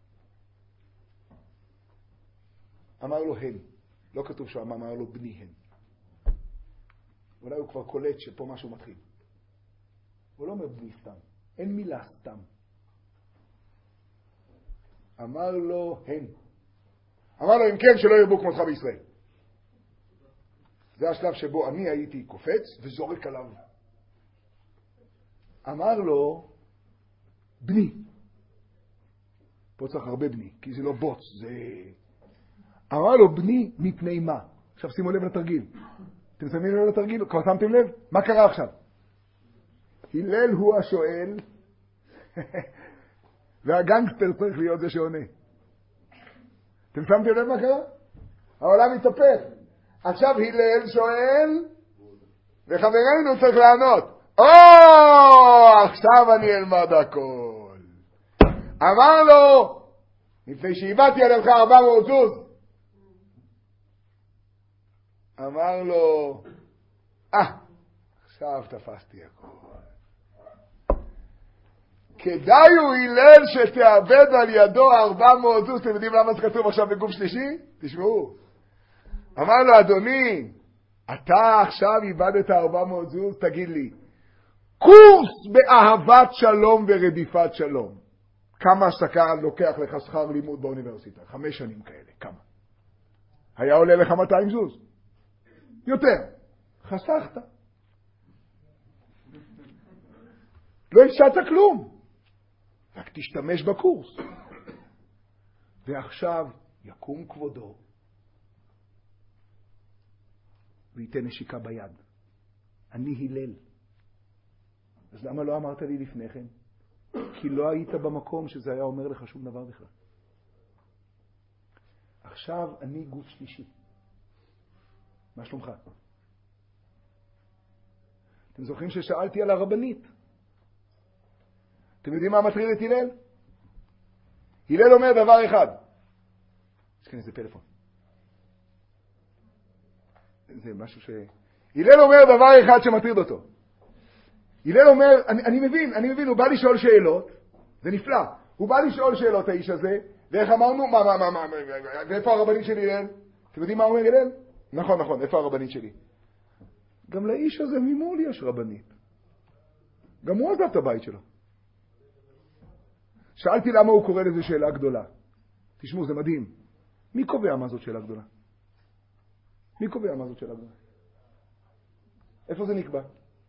אמר לו, הן. לא כתוב שם, אמר לו, בני הן. אולי הוא כבר קולט שפה משהו מתחיל. הוא לא אומר בני סתם. אין מילה סתם. אמר לו, הן. אמר לו, אם כן, שלא ירבו כמותך בישראל. זה השלב שבו אני הייתי קופץ וזורק עליו. אמר לו, בני. פה צריך הרבה בני, כי זה לא בוץ, זה... אמר לו, בני, מפני מה? עכשיו שימו לב לתרגיל. אתם שמים לב לתרגיל? כבר שמתם לב? מה קרה עכשיו? הלל הוא השואל, והגנגסטר צריך להיות זה שעונה. אתם שמתם לב מה קרה? העולם מתהפך. עכשיו הלל שואל, וחברנו צריך לענות. או, עכשיו אני אלמד הכל. אמר לו, לפני שהבאתי עליך ארבע מאות זוז. אמר לו, אה, עכשיו תפסתי הכל. כדאי הוא הלל שתאבד על ידו ארבע מאות זוז. אתם יודעים למה זה כתוב עכשיו בגוף שלישי? תשמעו. אמר לו, אדוני, אתה עכשיו איבדת ארבע מאות זוז, תגיד לי, קורס באהבת שלום ורדיפת שלום. כמה השקה לוקח לך שכר לימוד באוניברסיטה? חמש שנים כאלה, כמה? היה עולה לך מאתיים זוז. יותר. חסכת. לא הפסדת כלום. רק תשתמש בקורס. ועכשיו יקום כבודו וייתן נשיקה ביד. אני הלל. אז למה לא אמרת לי לפני כן? כי לא היית במקום שזה היה אומר לך שום דבר בכלל. עכשיו אני גוף שלישי. מה שלומך? אתם זוכרים ששאלתי על הרבנית? אתם יודעים מה מטריד את הלל? הלל אומר דבר אחד. יש כאן איזה פלאפון. זה משהו ש... הלל אומר דבר אחד שמטריד אותו. הלל אומר, אני, אני מבין, אני מבין, הוא בא לשאול שאלות, זה נפלא. הוא בא לשאול שאלות האיש הזה, ואיך אמרנו, מה, מה, מה, מה, ואיפה הרבנית שלי הלל? אתם יודעים מה אומר הלל? נכון, נכון, איפה הרבנית שלי? גם לאיש הזה ממול יש רבנית. גם הוא עזב את הבית שלו. שאלתי למה הוא קורא לזה שאלה גדולה. תשמעו, זה מדהים. מי קובע מה זאת שאלה גדולה? מי קובע מה זאת שאלה גדולה? איפה זה נקבע?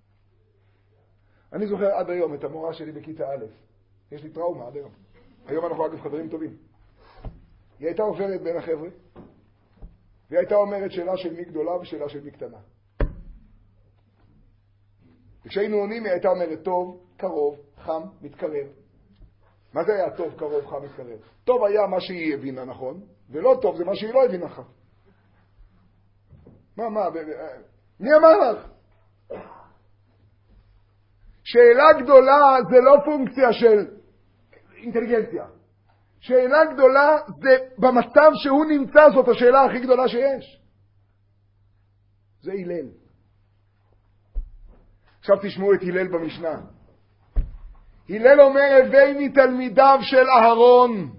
אני זוכר עד היום את המורה שלי בכיתה א'. יש לי טראומה עד היום. היום אנחנו אגב חברים טובים. היא הייתה עוברת בין החבר'ה, והיא הייתה אומרת שאלה של מי גדולה ושאלה של מי קטנה. וכשהיינו עונים היא הייתה אומרת טוב, קרוב, חם, מתקרב. מה זה היה טוב, קרוב, חם, מתקרב? טוב היה מה שהיא הבינה נכון, ולא טוב זה מה שהיא לא הבינה נכון. מה, מה, מי אמר לך? שאלה גדולה זה לא פונקציה של אינטליגנציה. שאלה גדולה זה במצב שהוא נמצא, זאת השאלה הכי גדולה שיש. זה הלל. עכשיו תשמעו את הלל במשנה. הלל אומר, הווי מתלמידיו של אהרון,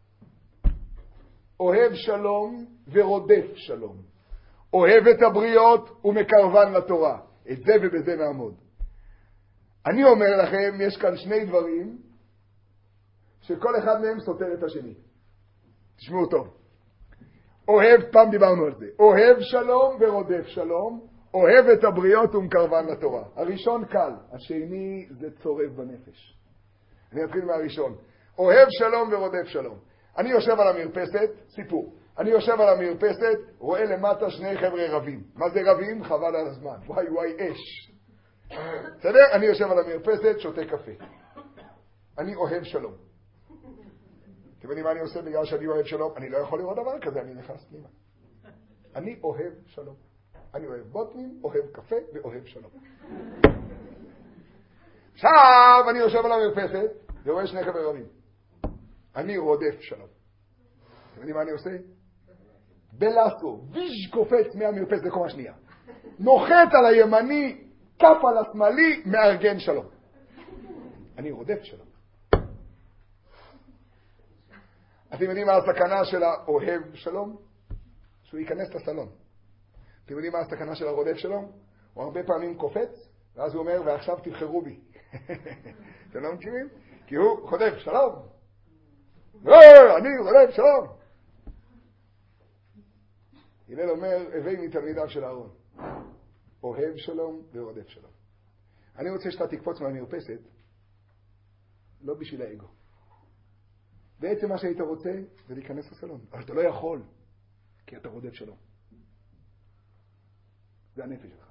אוהב שלום ורודף שלום. אוהב את הבריות ומקרבן לתורה. את זה ובזה נעמוד. אני אומר לכם, יש כאן שני דברים שכל אחד מהם סותר את השני. תשמעו טוב. אוהב, פעם דיברנו על זה. אוהב שלום ורודף שלום. אוהב את הבריות ומקרבן לתורה. הראשון קל, השני זה צורב בנפש. אני אתחיל מהראשון. אוהב שלום ורודף שלום. אני יושב על המרפסת, סיפור. אני יושב על המרפסת, רואה למטה שני חבר'ה רבים. מה זה רבים? חבל על הזמן. וואי וואי אש. בסדר? אני יושב על המרפסת, שותה קפה. אני אוהב שלום. אתם יודעים מה אני עושה בגלל שאני אוהב שלום? אני לא יכול לראות דבר כזה, אני נכנס פנימה. אני אוהב שלום. אני אוהב בוטנים, אוהב קפה ואוהב שלום. עכשיו אני יושב על המרפסת ורואה שני חבר'ה רבים. אני רודף שלום. אתם יודעים מה אני עושה? בלסו, ויש קופץ מהמרפסת לקומה שנייה. נוחת על הימני, כף על השמאלי, מארגן שלום. אני רודף שלום. אתם יודעים מה הסכנה של האוהב שלום? שהוא ייכנס לסלון. אתם יודעים מה הסכנה של הרודף שלום? הוא הרבה פעמים קופץ, ואז הוא אומר, ועכשיו תבחרו בי. אתם לא מכירים? כי הוא רודף שלום. אני רודף שלום. הלל אומר, הווי מתלמידיו של אהרון. אוהב שלום ורודף שלום. אני רוצה שאתה תקפוץ מהמרפסת, לא בשביל האגו. בעצם מה שהיית רוצה זה להיכנס לסלון. אבל אתה לא יכול, כי אתה רודף שלום. זה הנפש שלך.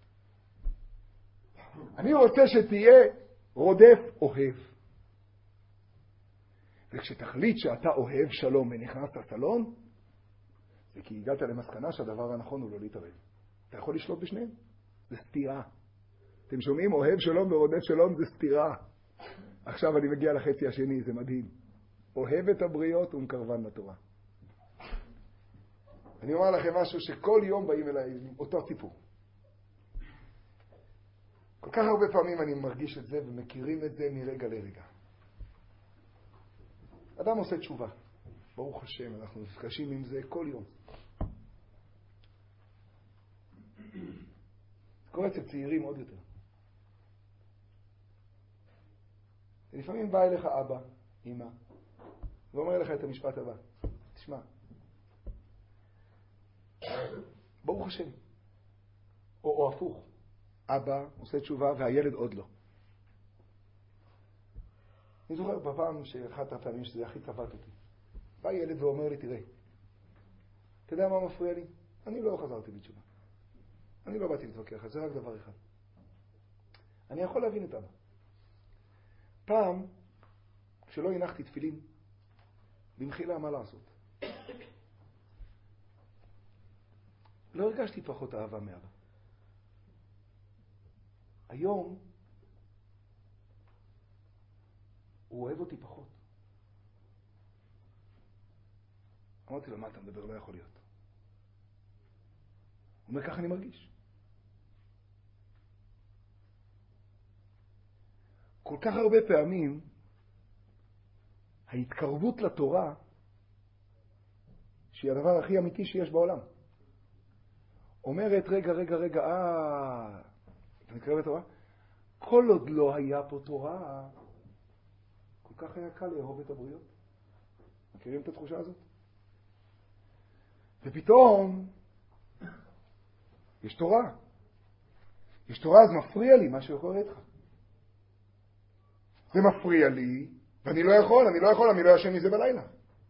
אני רוצה שתהיה רודף אוהב. וכשתחליט שאתה אוהב שלום ונכנס לסלון, זה כי הגעת למסקנה שהדבר הנכון הוא לא להתערב. אתה יכול לשלוט בשניהם. זה סתירה. אתם שומעים? אוהב שלום ורודף שלום זה סתירה. עכשיו אני מגיע לחצי השני, זה מדהים. אוהב את הבריות ומקרבן לתורה. אני אומר לכם משהו שכל יום באים אליי אותו סיפור. כל כך הרבה פעמים אני מרגיש את זה ומכירים את זה מרגע לרגע. אדם עושה תשובה. ברוך השם, אנחנו נפגשים עם זה כל יום. קורה אצל צעירים עוד יותר. לפעמים בא אליך אבא, אמא, ואומר לך את המשפט הבא. תשמע, ברוך השם. או, או הפוך. אבא עושה תשובה והילד עוד לא. אני זוכר בפעם שאחת הפעמים שזה הכי צבט אותי. בא ילד ואומר לי, תראה, אתה יודע מה מפריע לי? אני לא חזרתי בתשובה. אני לא באתי להתווכח, זה רק דבר אחד. אני יכול להבין את אבא. פעם, כשלא הנחתי תפילין, במחילה מה לעשות. לא הרגשתי פחות אהבה מאבא. היום, הוא אוהב אותי פחות. אמרתי לו, מה אתה מדבר? לא יכול להיות. הוא אומר, ככה אני מרגיש. כל כך הרבה פעמים, ההתקרבות לתורה, שהיא הדבר הכי אמיתי שיש בעולם, אומרת, רגע, רגע, רגע, אה, אתה מתקרב לתורה? כל עוד לא היה פה תורה, כל כך היה קל לאהוב את הבריות. מכירים את התחושה הזאת? ופתאום, יש תורה. יש תורה, אז מפריע לי מה שקורה איתך. זה מפריע לי, ואני לא יכול, אני לא יכול, אני לא ישן מזה בלילה.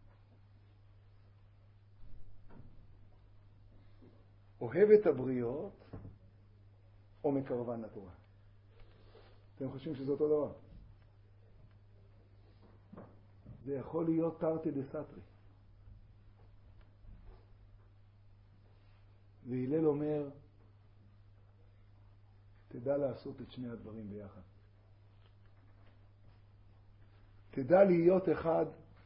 אוהב את הבריות, או מקרבן לתורה. אתם חושבים שזה אותו דבר? זה יכול להיות תרתי דסתרי. והלל אומר, תדע לעשות את שני הדברים ביחד. תדע להיות אחד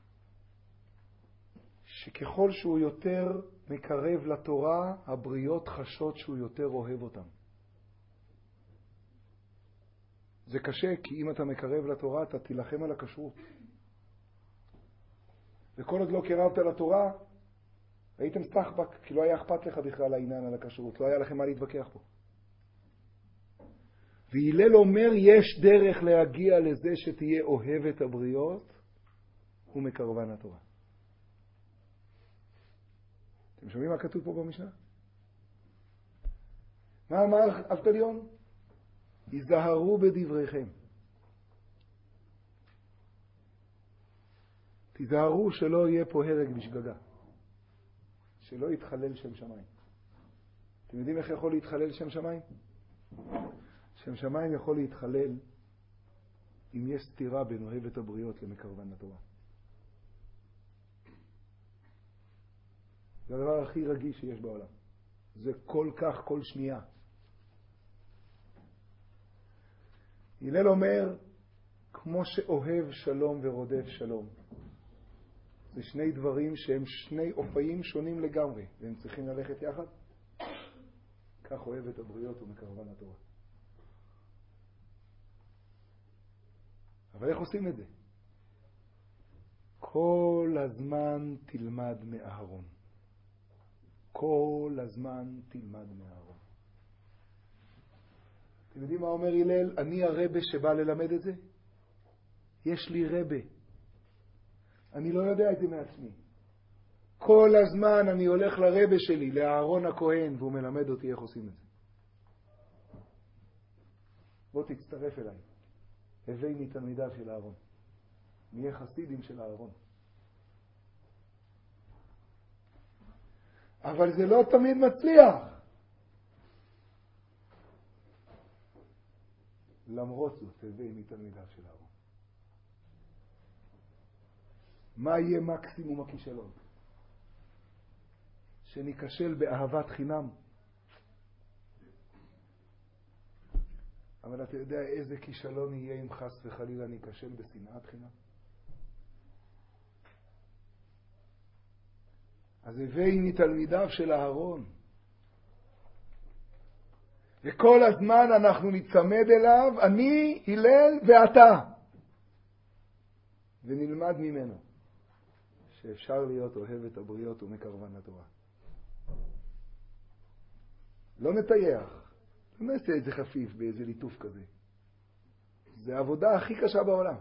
שככל שהוא יותר מקרב לתורה, הבריות חשות שהוא יותר אוהב אותם. זה קשה, כי אם אתה מקרב לתורה, אתה תילחם על הכשרות. וכל עוד לא קרבת לתורה, הייתם סחבק, כי לא היה אכפת לך בכלל העניין על הכשרות. לא היה לכם מה להתווכח פה. והלל אומר, יש דרך להגיע לזה שתהיה אוהב את הבריות ומקרבן לתורה. אתם שומעים מה כתוב פה במשנה? מה אמר אבטליון? היזהרו בדבריכם. תיזהרו שלא יהיה פה הרג בשגגה. שלא יתחלל שם שמיים. אתם יודעים איך יכול להתחלל שם שמיים? שם שמיים יכול להתחלל אם יש סתירה בין אוהב את הבריות למקרבן לתורה. זה הדבר הכי רגיש שיש בעולם. זה כל כך כל שנייה. הלל אומר, כמו שאוהב שלום ורודף שלום. זה שני דברים שהם שני אופיים שונים לגמרי, והם צריכים ללכת יחד. כך אוהב את הבריות ומקרבן לתורה. אבל איך עושים את זה? כל הזמן תלמד מאהרון. כל הזמן תלמד מאהרון. אתם יודעים מה אומר הלל? אני הרבא שבא ללמד את זה? יש לי רבא. אני לא יודע את זה מעצמי. כל הזמן אני הולך לרבא שלי, לאהרון הכהן, והוא מלמד אותי איך עושים את זה. בוא תצטרף אליי. הווי מתלמידיו של אהרון. נהיה חסידים של אהרון. אבל זה לא תמיד מצליח. למרות זאת, הווי מתלמידיו של אהרון. מה יהיה מקסימום הכישלון? שניכשל באהבת חינם. אבל אתה יודע איזה כישלון יהיה אם חס וחלילה ניכשל בשנאת חינם? אז הווי מתלמידיו של אהרון. וכל הזמן אנחנו נצמד אליו, אני, הלל ואתה. ונלמד ממנו שאפשר להיות אוהב את הבריות ומקרבן לתורה. לא נטייח. לא נעשה איזה חפיף באיזה ליטוף כזה. זה העבודה הכי קשה בעולם.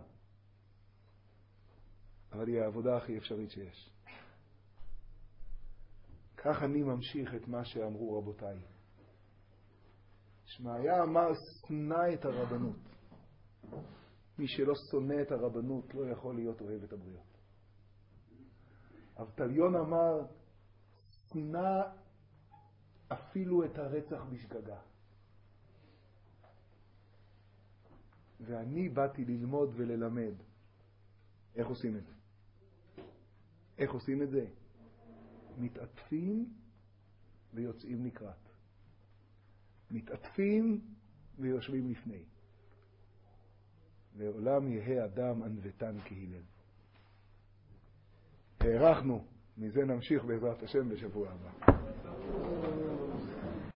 אבל היא העבודה הכי אפשרית שיש. כך אני ממשיך את מה שאמרו רבותיי. שמעיה אמר, שנא את הרבנות. מי שלא שונא את הרבנות לא יכול להיות אוהב את הבריות. אבטליון אמר, שנא אפילו את הרצח בשגגה. ואני באתי ללמוד וללמד. איך עושים את זה? איך עושים את זה? מתעטפים ויוצאים לקראת. מתעטפים ויושבים לפני. לעולם יהא אדם ענוותן כהלל. הערכנו, מזה נמשיך בעזרת השם בשבוע הבא.